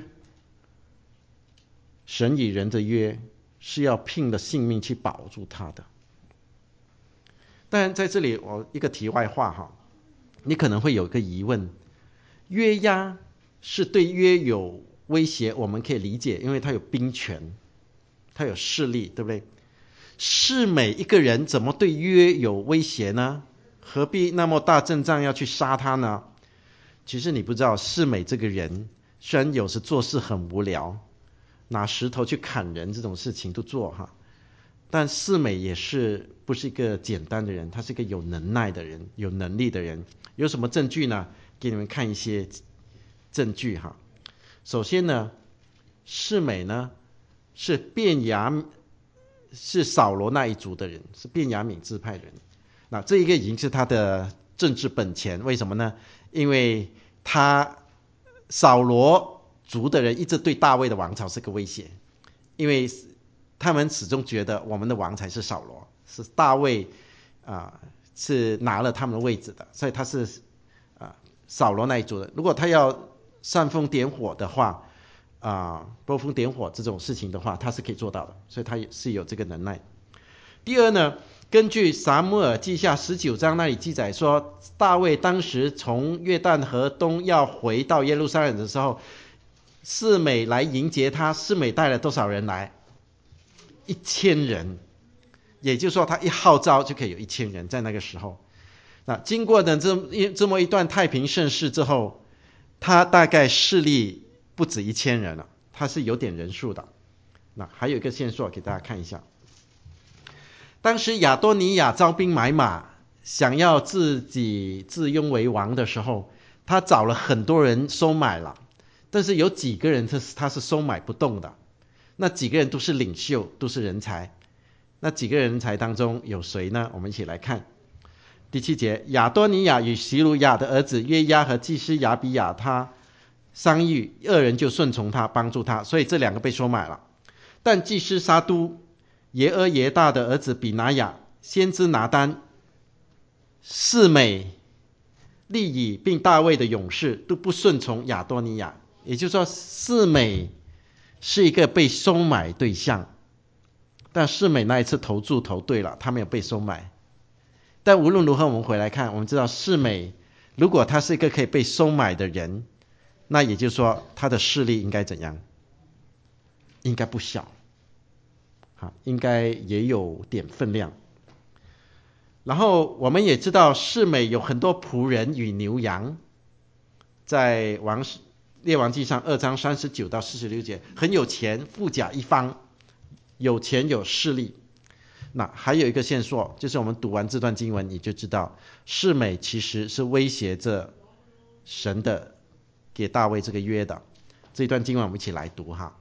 神与人的约是要拼了性命去保住他的。当然在这里我一个题外话哈，你可能会有一个疑问，约押是对约有威胁，我们可以理解，因为他有兵权，他有势力，对不对？示每一个人怎么对约有威胁呢？何必那么大阵仗要去杀他呢？其实你不知道，示每这个人虽然有时做事很无聊，拿石头去砍人这种事情都做哈，但示每也是不是一个简单的人，他是一个有能耐的人，有能力的人。有什么证据呢？给你们看一些证据哈。首先呢，示每呢是便雅是扫罗那一族的人，是便雅悯支派的人。那这一个已经是他的政治本钱，为什么呢？因为他扫罗族的人一直对大卫的王朝是个威胁，因为他们始终觉得我们的王才是扫罗，是大卫啊、呃、是拿了他们的位置的，所以他是啊、呃、扫罗那一族的。如果他要煽风点火的话，啊、呃，煽风点火这种事情的话，他是可以做到的，所以他也是有这个能耐。第二呢，根据撒母耳记下十九章那里记载说，大卫当时从约旦河东要回到耶路撒冷的时候，示每来迎接他，示每带了多少人来？一千人，也就是说他一号召就可以有一千人在那个时候。那经过的这这么一段太平盛世之后，他大概势力不止一千人了，他是有点人数的。那还有一个线索给大家看一下，当时亚多尼亚招兵买马，想要自己自拥为王的时候，他找了很多人收买了，但是有几个人他是他是收买不动的。那几个人都是领袖，都是人才。那几个人才当中有谁呢？我们一起来看第七节，亚多尼亚与席鲁亚的儿子约押和祭司亚比亚他商议，二人就顺从他，帮助他，所以这两个被收买了。但祭司沙都、耶俄耶大的儿子比拿雅、先知拿单、示每、利以并大卫的勇士都不顺从亚多尼亚，也就是说示每是一个被收买对象，但示每那一次投注投对了，他没有被收买。但无论如何我们回来看，我们知道示每如果他是一个可以被收买的人，那也就是说他的势力应该怎样？应该不小，应该也有点分量。然后我们也知道示每有很多仆人与牛羊，在王列王记上二章三十九到四十六节，很有钱，富甲一方，有钱有势力。那还有一个线索，就是我们读完这段经文你就知道，示每其实是威胁着神的给大卫这个约的。这一段经文我们一起来读哈。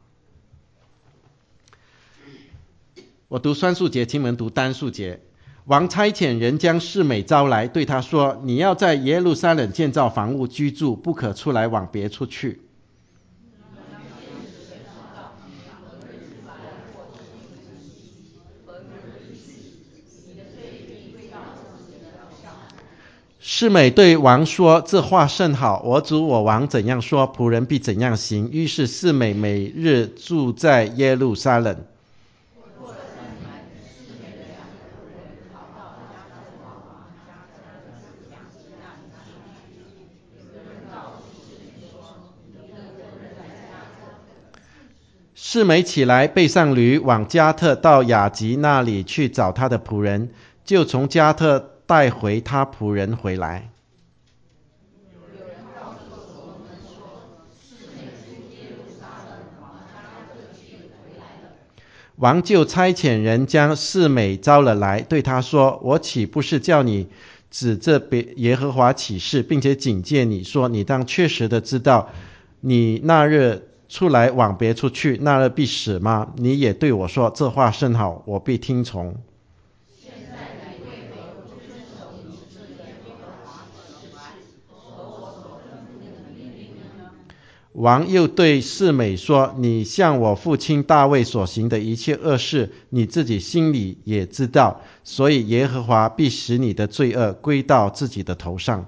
我读双数节，请你们读单数节。王差遣人将示每招来，对他说：你要在耶路撒冷建造房屋居住，不可出来往别处去。 示每对王说，这话甚好，我主我王怎样说，仆人必怎样行。于是示每每日住在耶路撒冷。示每起来，背上驴，往加特到雅吉那里去找他的仆人，就从加特带回他仆人回来。王就差遣人将示每招了来，对他说：我岂不是叫你指着耶和华起誓，并且警戒你说，你当确实的知道，你那日出来往别处去，那日必死吗？你也对我说，这话甚好，我必听从。王又对示每说，你向我父亲大卫所行的一切恶事，你自己心里也知道，所以耶和华必使你的罪恶归到自己的头上。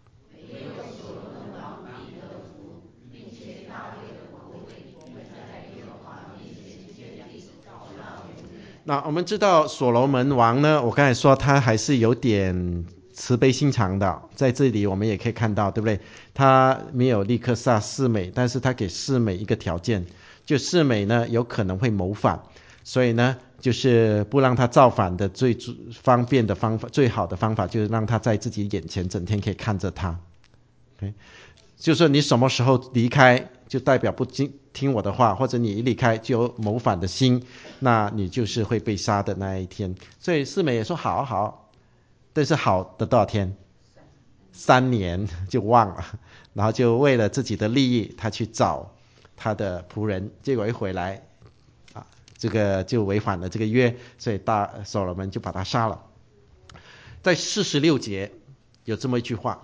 那我们知道所罗门王呢，我刚才说他还是有点慈悲心肠的，在这里我们也可以看到，对不对？他没有立刻杀示每，但是他给示每一个条件，就示每呢有可能会谋反，所以呢就是不让他造反的最方便的方法，最好的方法就是让他在自己眼前整天可以看着他。Okay? 就说你什么时候离开，就代表不听我的话，或者你一离开就有谋反的心，那你就是会被杀的那一天。所以示每也说好好，但是好的多少天？三年就忘了，然后就为了自己的利益，他去找他的仆人，结果一回来啊，这个就违反了这个约，所以大所罗门就把他杀了。在四十六节有这么一句话，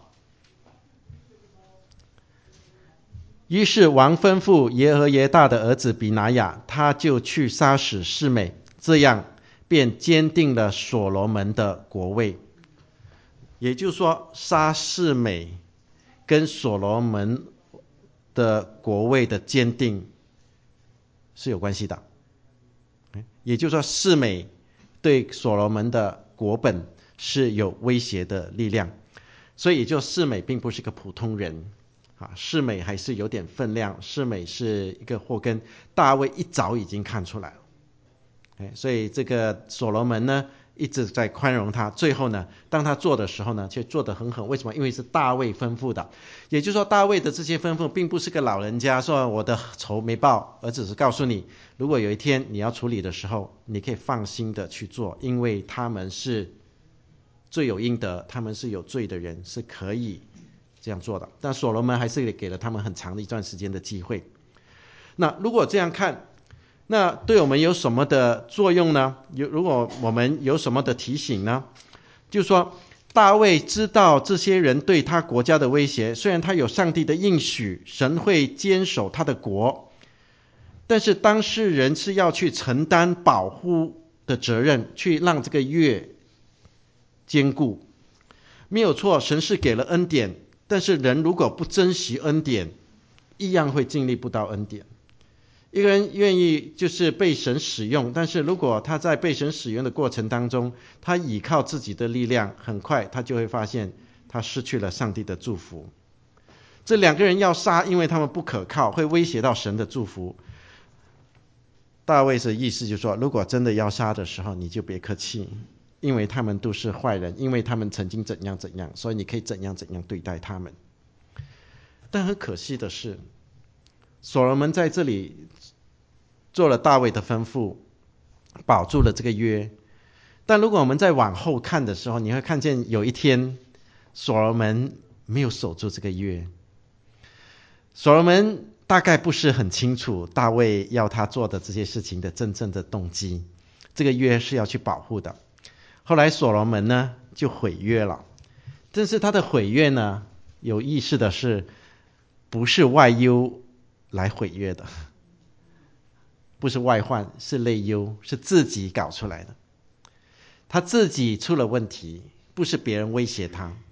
于是王吩咐耶和耶大的儿子比拿雅，他就去杀死示每，这样便坚定了所罗门的国位。也就是说，杀示每跟所罗门的国位的坚定是有关系的。也就是说，示每对所罗门的国本是有威胁的力量，所以也就示每并不是个普通人啊，示每还是有点分量，示每是一个祸根，大卫一早已经看出来了。所以这个所罗门呢一直在宽容他，最后呢当他做的时候呢却做得很狠。为什么？因为是大卫吩咐的，也就是说大卫的这些吩咐并不是个老人家说我的仇没报，而只是告诉你，如果有一天你要处理的时候，你可以放心的去做，因为他们是罪有应得，他们是有罪的人，是可以这样做的。但所罗门还是给了他们很长的一段时间的机会。那如果这样看，那对我们有什么的作用呢？有，如果我们有什么的提醒呢？就是说大卫知道这些人对他国家的威胁，虽然他有上帝的应许，神会坚守他的国，但是当事人是要去承担保护的责任，去让这个约坚固。没有错，神是给了恩典，但是人如果不珍惜恩典，一样会经历不到恩典。一个人愿意就是被神使用，但是如果他在被神使用的过程当中，他倚靠自己的力量，很快他就会发现他失去了上帝的祝福。这两个人要杀，因为他们不可靠，会威胁到神的祝福。大卫的意思就是说，如果真的要杀的时候，你就别客气，因为他们都是坏人，因为他们曾经怎样怎样，所以你可以怎样怎样对待他们。但很可惜的是，所罗门在这里做了大卫的吩咐，保住了这个约。但如果我们再往后看的时候，你会看见有一天所罗门没有守住这个约。所罗门大概不是很清楚大卫要他做的这些事情的真正的动机，这个约是要去保护的。后来所罗门呢就毁约了，但是他的毁约呢，有意思的是不是外忧来毁约的，不是外患，是内忧，是自己搞出来的。他自己出了问题，不是别人威胁他，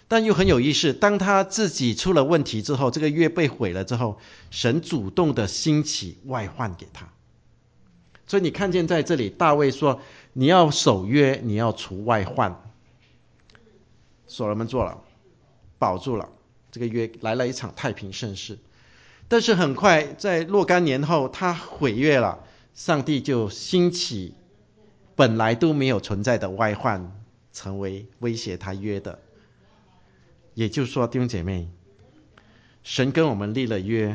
但又很有意思，当他自己出了问题之后，这个约被毁了之后，神主动的兴起外患给他。所以你看见在这里大卫说，你要守约，你要除外患。所罗门做了，保住了这个约，来了一场太平盛世。但是很快在若干年后他毁约了，上帝就兴起本来都没有存在的外患，成为威胁他约的。也就是说，弟兄姐妹，神跟我们立了约，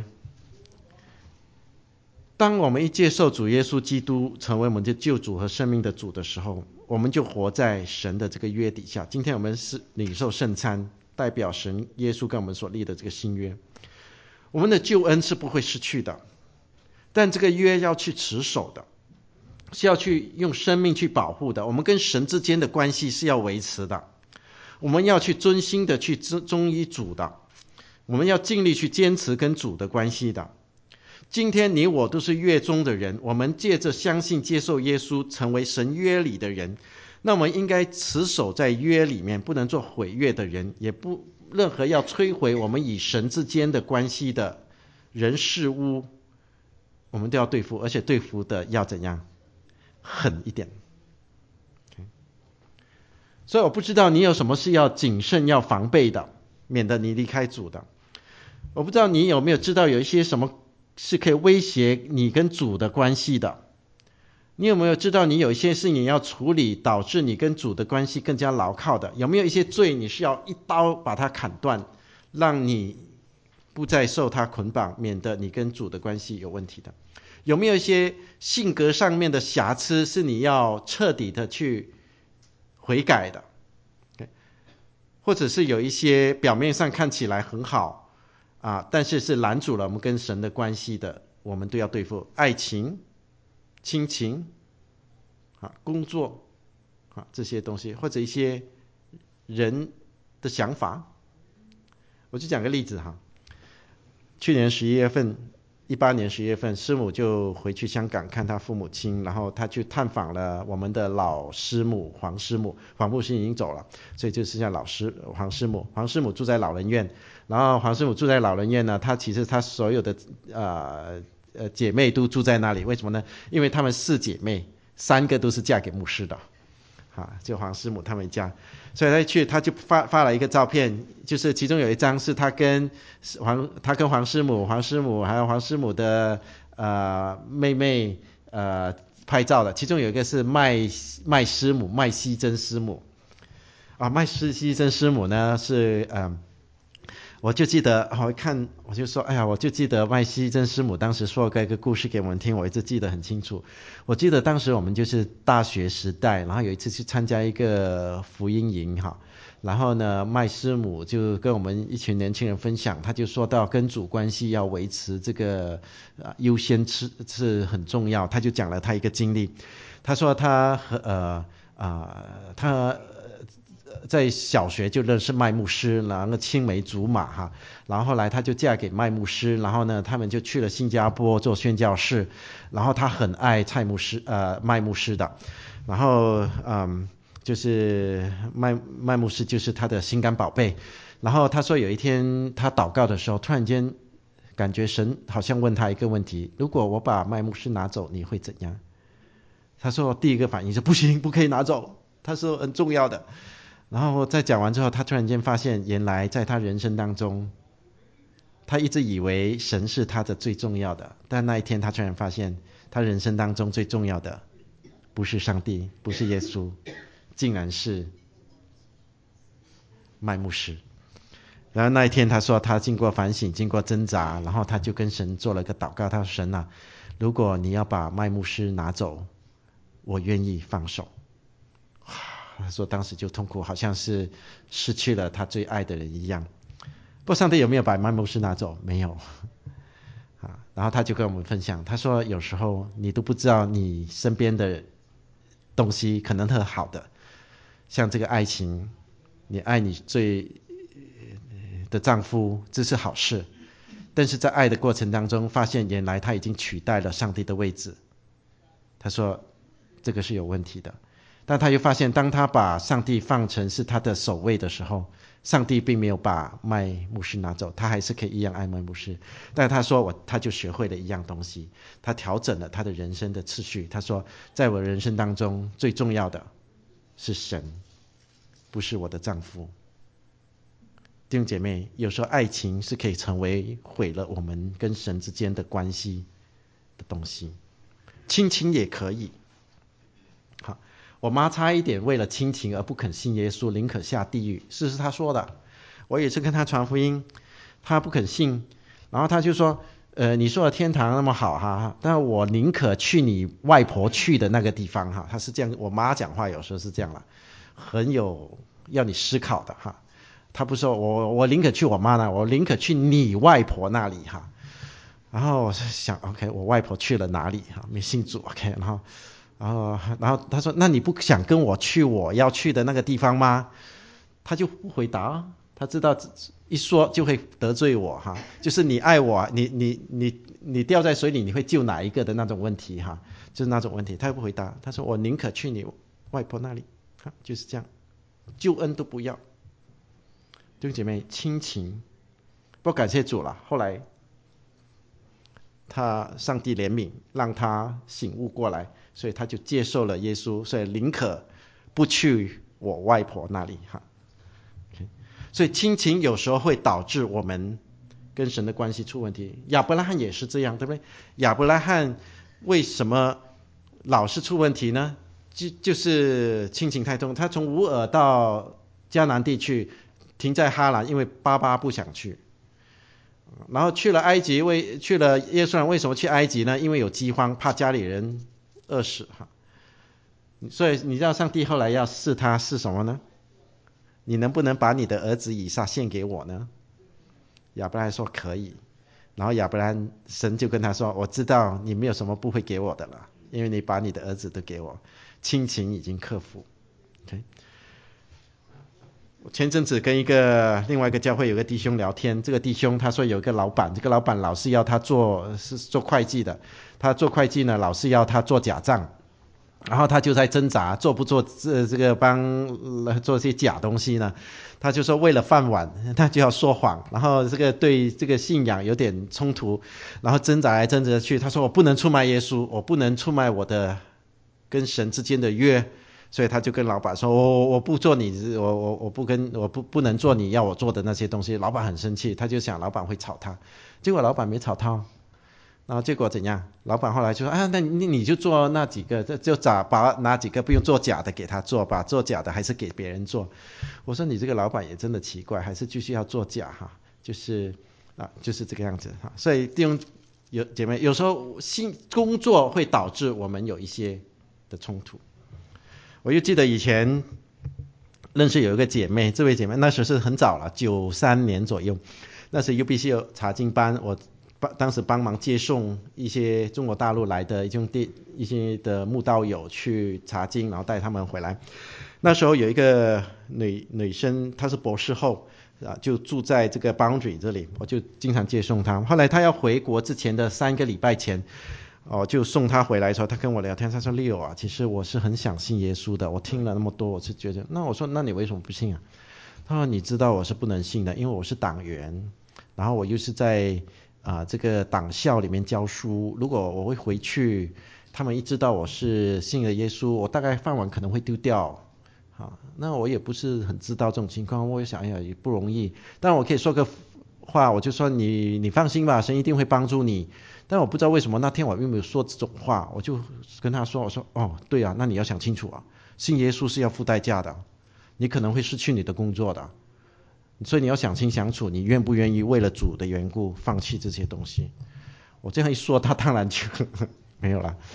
当我们一接受主耶稣基督成为我们的救主和生命的主的时候，我们就活在神的这个约底下。今天我们是领受圣餐，代表神耶稣跟我们所立的这个新约。我们的救恩是不会失去的，但这个约要去持守的，是要去用生命去保护的。我们跟神之间的关系是要维持的，我们要去专心的去忠于主的，我们要尽力去坚持跟主的关系的。今天你我都是约中的人，我们借着相信接受耶稣成为神约里的人，那我们应该持守在约里面，不能做毁约的人，也不任何要摧毁我们与神之间的关系的人事物，我们都要对付，而且对付的要怎样？狠一点。所以我不知道你有什么是要谨慎要防备的，免得你离开主的。我不知道你有没有知道有一些什么是可以威胁你跟主的关系的。你有没有知道你有一些事你要处理，导致你跟主的关系更加牢靠的？有没有一些罪你是要一刀把它砍断，让你不再受它捆绑，免得你跟主的关系有问题的？有没有一些性格上面的瑕疵是你要彻底的去悔改的？或者是有一些表面上看起来很好啊，但是是拦阻了我们跟神的关系的，我们都要对付。爱情、亲情啊、工作啊这些东西，或者一些人的想法。我就讲个例子哈，去年十一月份，一八年十月份，师母就回去香港看她父母亲，然后她去探访了我们的老师母黄师母，黄牧师已经走了，所以就剩下老师黄师母。黄师母住在老人院，然后黄师母住在老人院呢，她其实她所有的呃呃姐妹都住在那里，为什么呢？因为她们四姐妹，三个都是嫁给牧师的，啊，就黄师母他们家，所以他去他就发发了一个照片，就是其中有一张是他跟黄他跟黄师母、黄师母还有黄师母的呃妹妹呃拍照的，其中有一个是麦麦师母麦西珍师母啊，麦西西珍师母呢是嗯。呃我就记得，我看我就说，哎呀，我就记得麦西珍师母当时说过一个故事给我们听，我一直记得很清楚。我记得当时我们就是大学时代，然后有一次去参加一个福音营哈，然后呢，麦师母就跟我们一群年轻人分享，他就说到跟主关系要维持这个呃优先是是很重要，他就讲了他一个经历，他说他和呃啊、呃、他。在小学就认识麦牧师，然后青梅竹马哈，然后后来她就嫁给麦牧师，然后呢，他们就去了新加坡做宣教士，然后她很爱蔡牧师呃麦牧师的，然后嗯就是麦麦牧师就是她的心肝宝贝，然后她说有一天她祷告的时候，突然间感觉神好像问她一个问题：如果我把麦牧师拿走，你会怎样？她说第一个反应是不行，不可以拿走，她说很重要的。然后在讲完之后，他突然间发现，原来在他人生当中，他一直以为神是他的最重要的，但那一天他突然发现，他人生当中最重要的不是上帝，不是耶稣，竟然是麦牧师。然后那一天他说，他经过反省，经过挣扎，然后他就跟神做了个祷告，他说：神啊，如果你要把麦牧师拿走，我愿意放手。他说当时就痛苦，好像是失去了他最爱的人一样。不过上帝有没有把麦牧师拿走？没有啊。然后他就跟我们分享，他说有时候你都不知道你身边的东西可能很好的，像这个爱情，你爱你最的丈夫，这是好事，但是在爱的过程当中，发现原来他已经取代了上帝的位置。他说这个是有问题的。但他又发现，当他把上帝放成是他的首位的时候， 上帝并没有把麦牧师拿走，他还是可以一样爱麦牧师。但他说我他就学会了一样东西，他调整了他的人生的次序。他说在我人生当中最重要的是神，不是我的丈夫。弟兄姐妹，有时候爱情是可以成为毁了我们跟神之间的关系的东西，亲情也可以。好，我妈差一点为了亲情而不肯信耶稣，宁可下地狱，这是她说的。我也是跟她传福音，她不肯信，然后她就说呃，你说的天堂那么好哈，但我宁可去你外婆去的那个地方哈。她是这样，我妈讲话有时候是这样了，很有要你思考的哈。他不说我我宁可去我妈那，我宁可去你外婆那里哈。然后我想 OK 我外婆去了哪里哈，没信主 OK。 然后然后然后他说那你不想跟我去我要去的那个地方吗？他就不回答，他知道一说就会得罪我哈，就是你爱我，你你你你掉在水里你会救哪一个的那种问题哈，就是那种问题。他又不回答，他说我宁可去你外婆那里哈，就是这样，救恩都不要。弟兄姐妹，亲情，不过感谢主了。后来他上帝怜悯，让他醒悟过来，所以他就接受了耶稣，所以宁可不去我外婆那里哈。Okay. 所以亲情有时候会导致我们跟神的关系出问题。亚伯拉罕也是这样，对不对？亚伯拉罕为什么老是出问题呢？就就是亲情太重，他从乌尔到迦南地去。停在哈兰，因为爸爸不想去，然后去了埃及，为去了耶稣兰，为什么去埃及呢？因为有饥荒，怕家里人饿死哈。所以你知道上帝后来要试他是什么呢？你能不能把你的儿子以撒献给我呢？亚伯拉罕说可以，然后亚伯拉罕神就跟他说，我知道你没有什么不会给我的了，因为你把你的儿子都给我，亲情已经克服。Okay? 前阵子跟一个另外一个教会有个弟兄聊天，这个弟兄他说有一个老板，这个老板老是要他做是做会计的，他做会计呢老是要他做假账，然后他就在挣扎做不做这这个帮做些假东西呢？他就说为了饭碗他就要说谎，然后这个对这个信仰有点冲突，然后挣扎来挣扎去，他说我不能出卖耶稣，我不能出卖我的跟神之间的约。所以他就跟老板说，我我不做你，我我我不跟我不不能做你要我做的那些东西。老板很生气，他就想老板会炒他，结果老板没炒他，然后结果怎样？老板后来就说啊，那你你就做那几个，就找把哪几个不用做假的给他做，把做假的还是给别人做。我说你这个老板也真的奇怪，还是继续要做假哈，就是啊就是这个样子哈。所以弟兄有姐妹，有时候新工作会导致我们有一些的冲突。我就记得以前认识有一个姐妹，这位姐妹那时候是很早了，九三年左右，那时 U B C 有查经班，我当时帮忙接送一些中国大陆来的一种一些的慕道友去查经，然后带他们回来。那时候有一个女女生，她是博士后啊，就住在这个 Boundary 这里，我就经常接送她。后来她要回国之前的三个礼拜前。哦，就送他回来的时候，他跟我聊天，他说 Leo 啊，其实我是很想信耶稣的，我听了那么多，我是觉得，那我说那你为什么不信啊？他说你知道我是不能信的，因为我是党员，然后我又是在啊、呃、这个党校里面教书，如果我会回去，他们一知道我是信了耶稣，我大概饭碗可能会丢掉。好，那我也不是很知道这种情况，我也想哎呀也不容易，但我可以说个话，我就说你你放心吧，神一定会帮助你。但我不知道为什么那天我并没有说这种话，我就跟他说，我说哦对啊，那你要想清楚啊，信耶稣是要付代价的，你可能会失去你的工作的，所以你要想清想楚，你愿不愿意为了主的缘故放弃这些东西。我这样一说，他当然就没有了。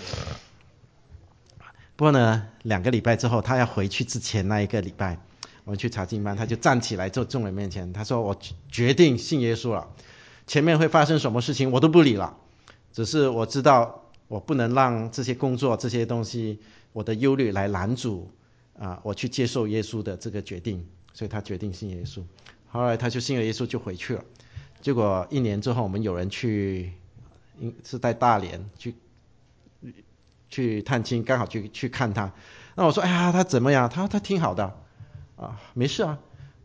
不过呢，两个礼拜之后，他要回去之前那一个礼拜，我们去查经班，他就站起来在众人面前，他说我决定信耶稣了，前面会发生什么事情我都不理了，只是我知道我不能让这些工作这些东西我的忧虑来拦阻啊，我去接受耶稣的这个决定，所以他决定信耶稣。后来他就信了耶稣就回去了。结果一年之后，我们有人去是在大连去去探亲，刚好去去看他。那我说哎呀他怎么样？他他挺好的啊，没事啊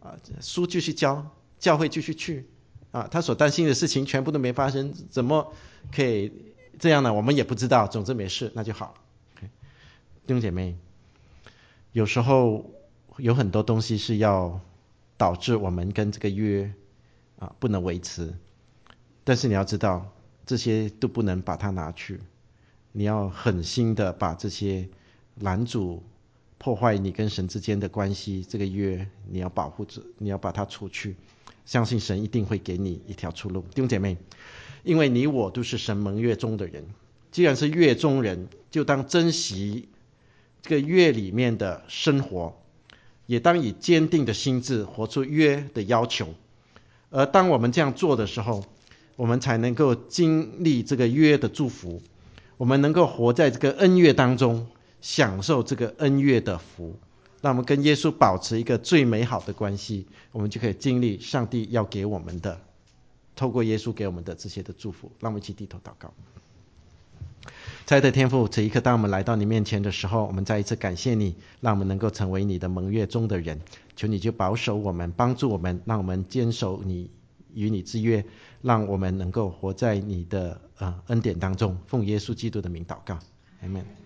啊，书继续教，教会继续去啊，他所担心的事情全部都没发生，怎么可以这样呢？我们也不知道，总之没事，那就好。弟兄姐妹，有时候有很多东西是要导致我们跟这个约啊不能维持，但是你要知道，这些都不能把它拿去，你要狠心的把这些拦阻破坏你跟神之间的关系，这个约你要保护着，你要把它除去，相信神一定会给你一条出路。弟兄姐妹，因为你我都是神盟约中的人，既然是约中人，就当珍惜这个约里面的生活，也当以坚定的心志活出约的要求。而当我们这样做的时候，我们才能够经历这个约的祝福，我们能够活在这个恩约当中，享受这个恩约的福，让我们跟耶稣保持一个最美好的关系，我们就可以经历上帝要给我们的，透过耶稣给我们的这些的祝福。让我们一起低头祷告。亲爱的天父，这一刻当我们来到你面前的时候，我们再一次感谢你，让我们能够成为你的盟约中的人。求你就保守我们，帮助我们，让我们坚守你与你之约，让我们能够活在你的呃恩典当中。奉耶稣基督的名祷告，阿们。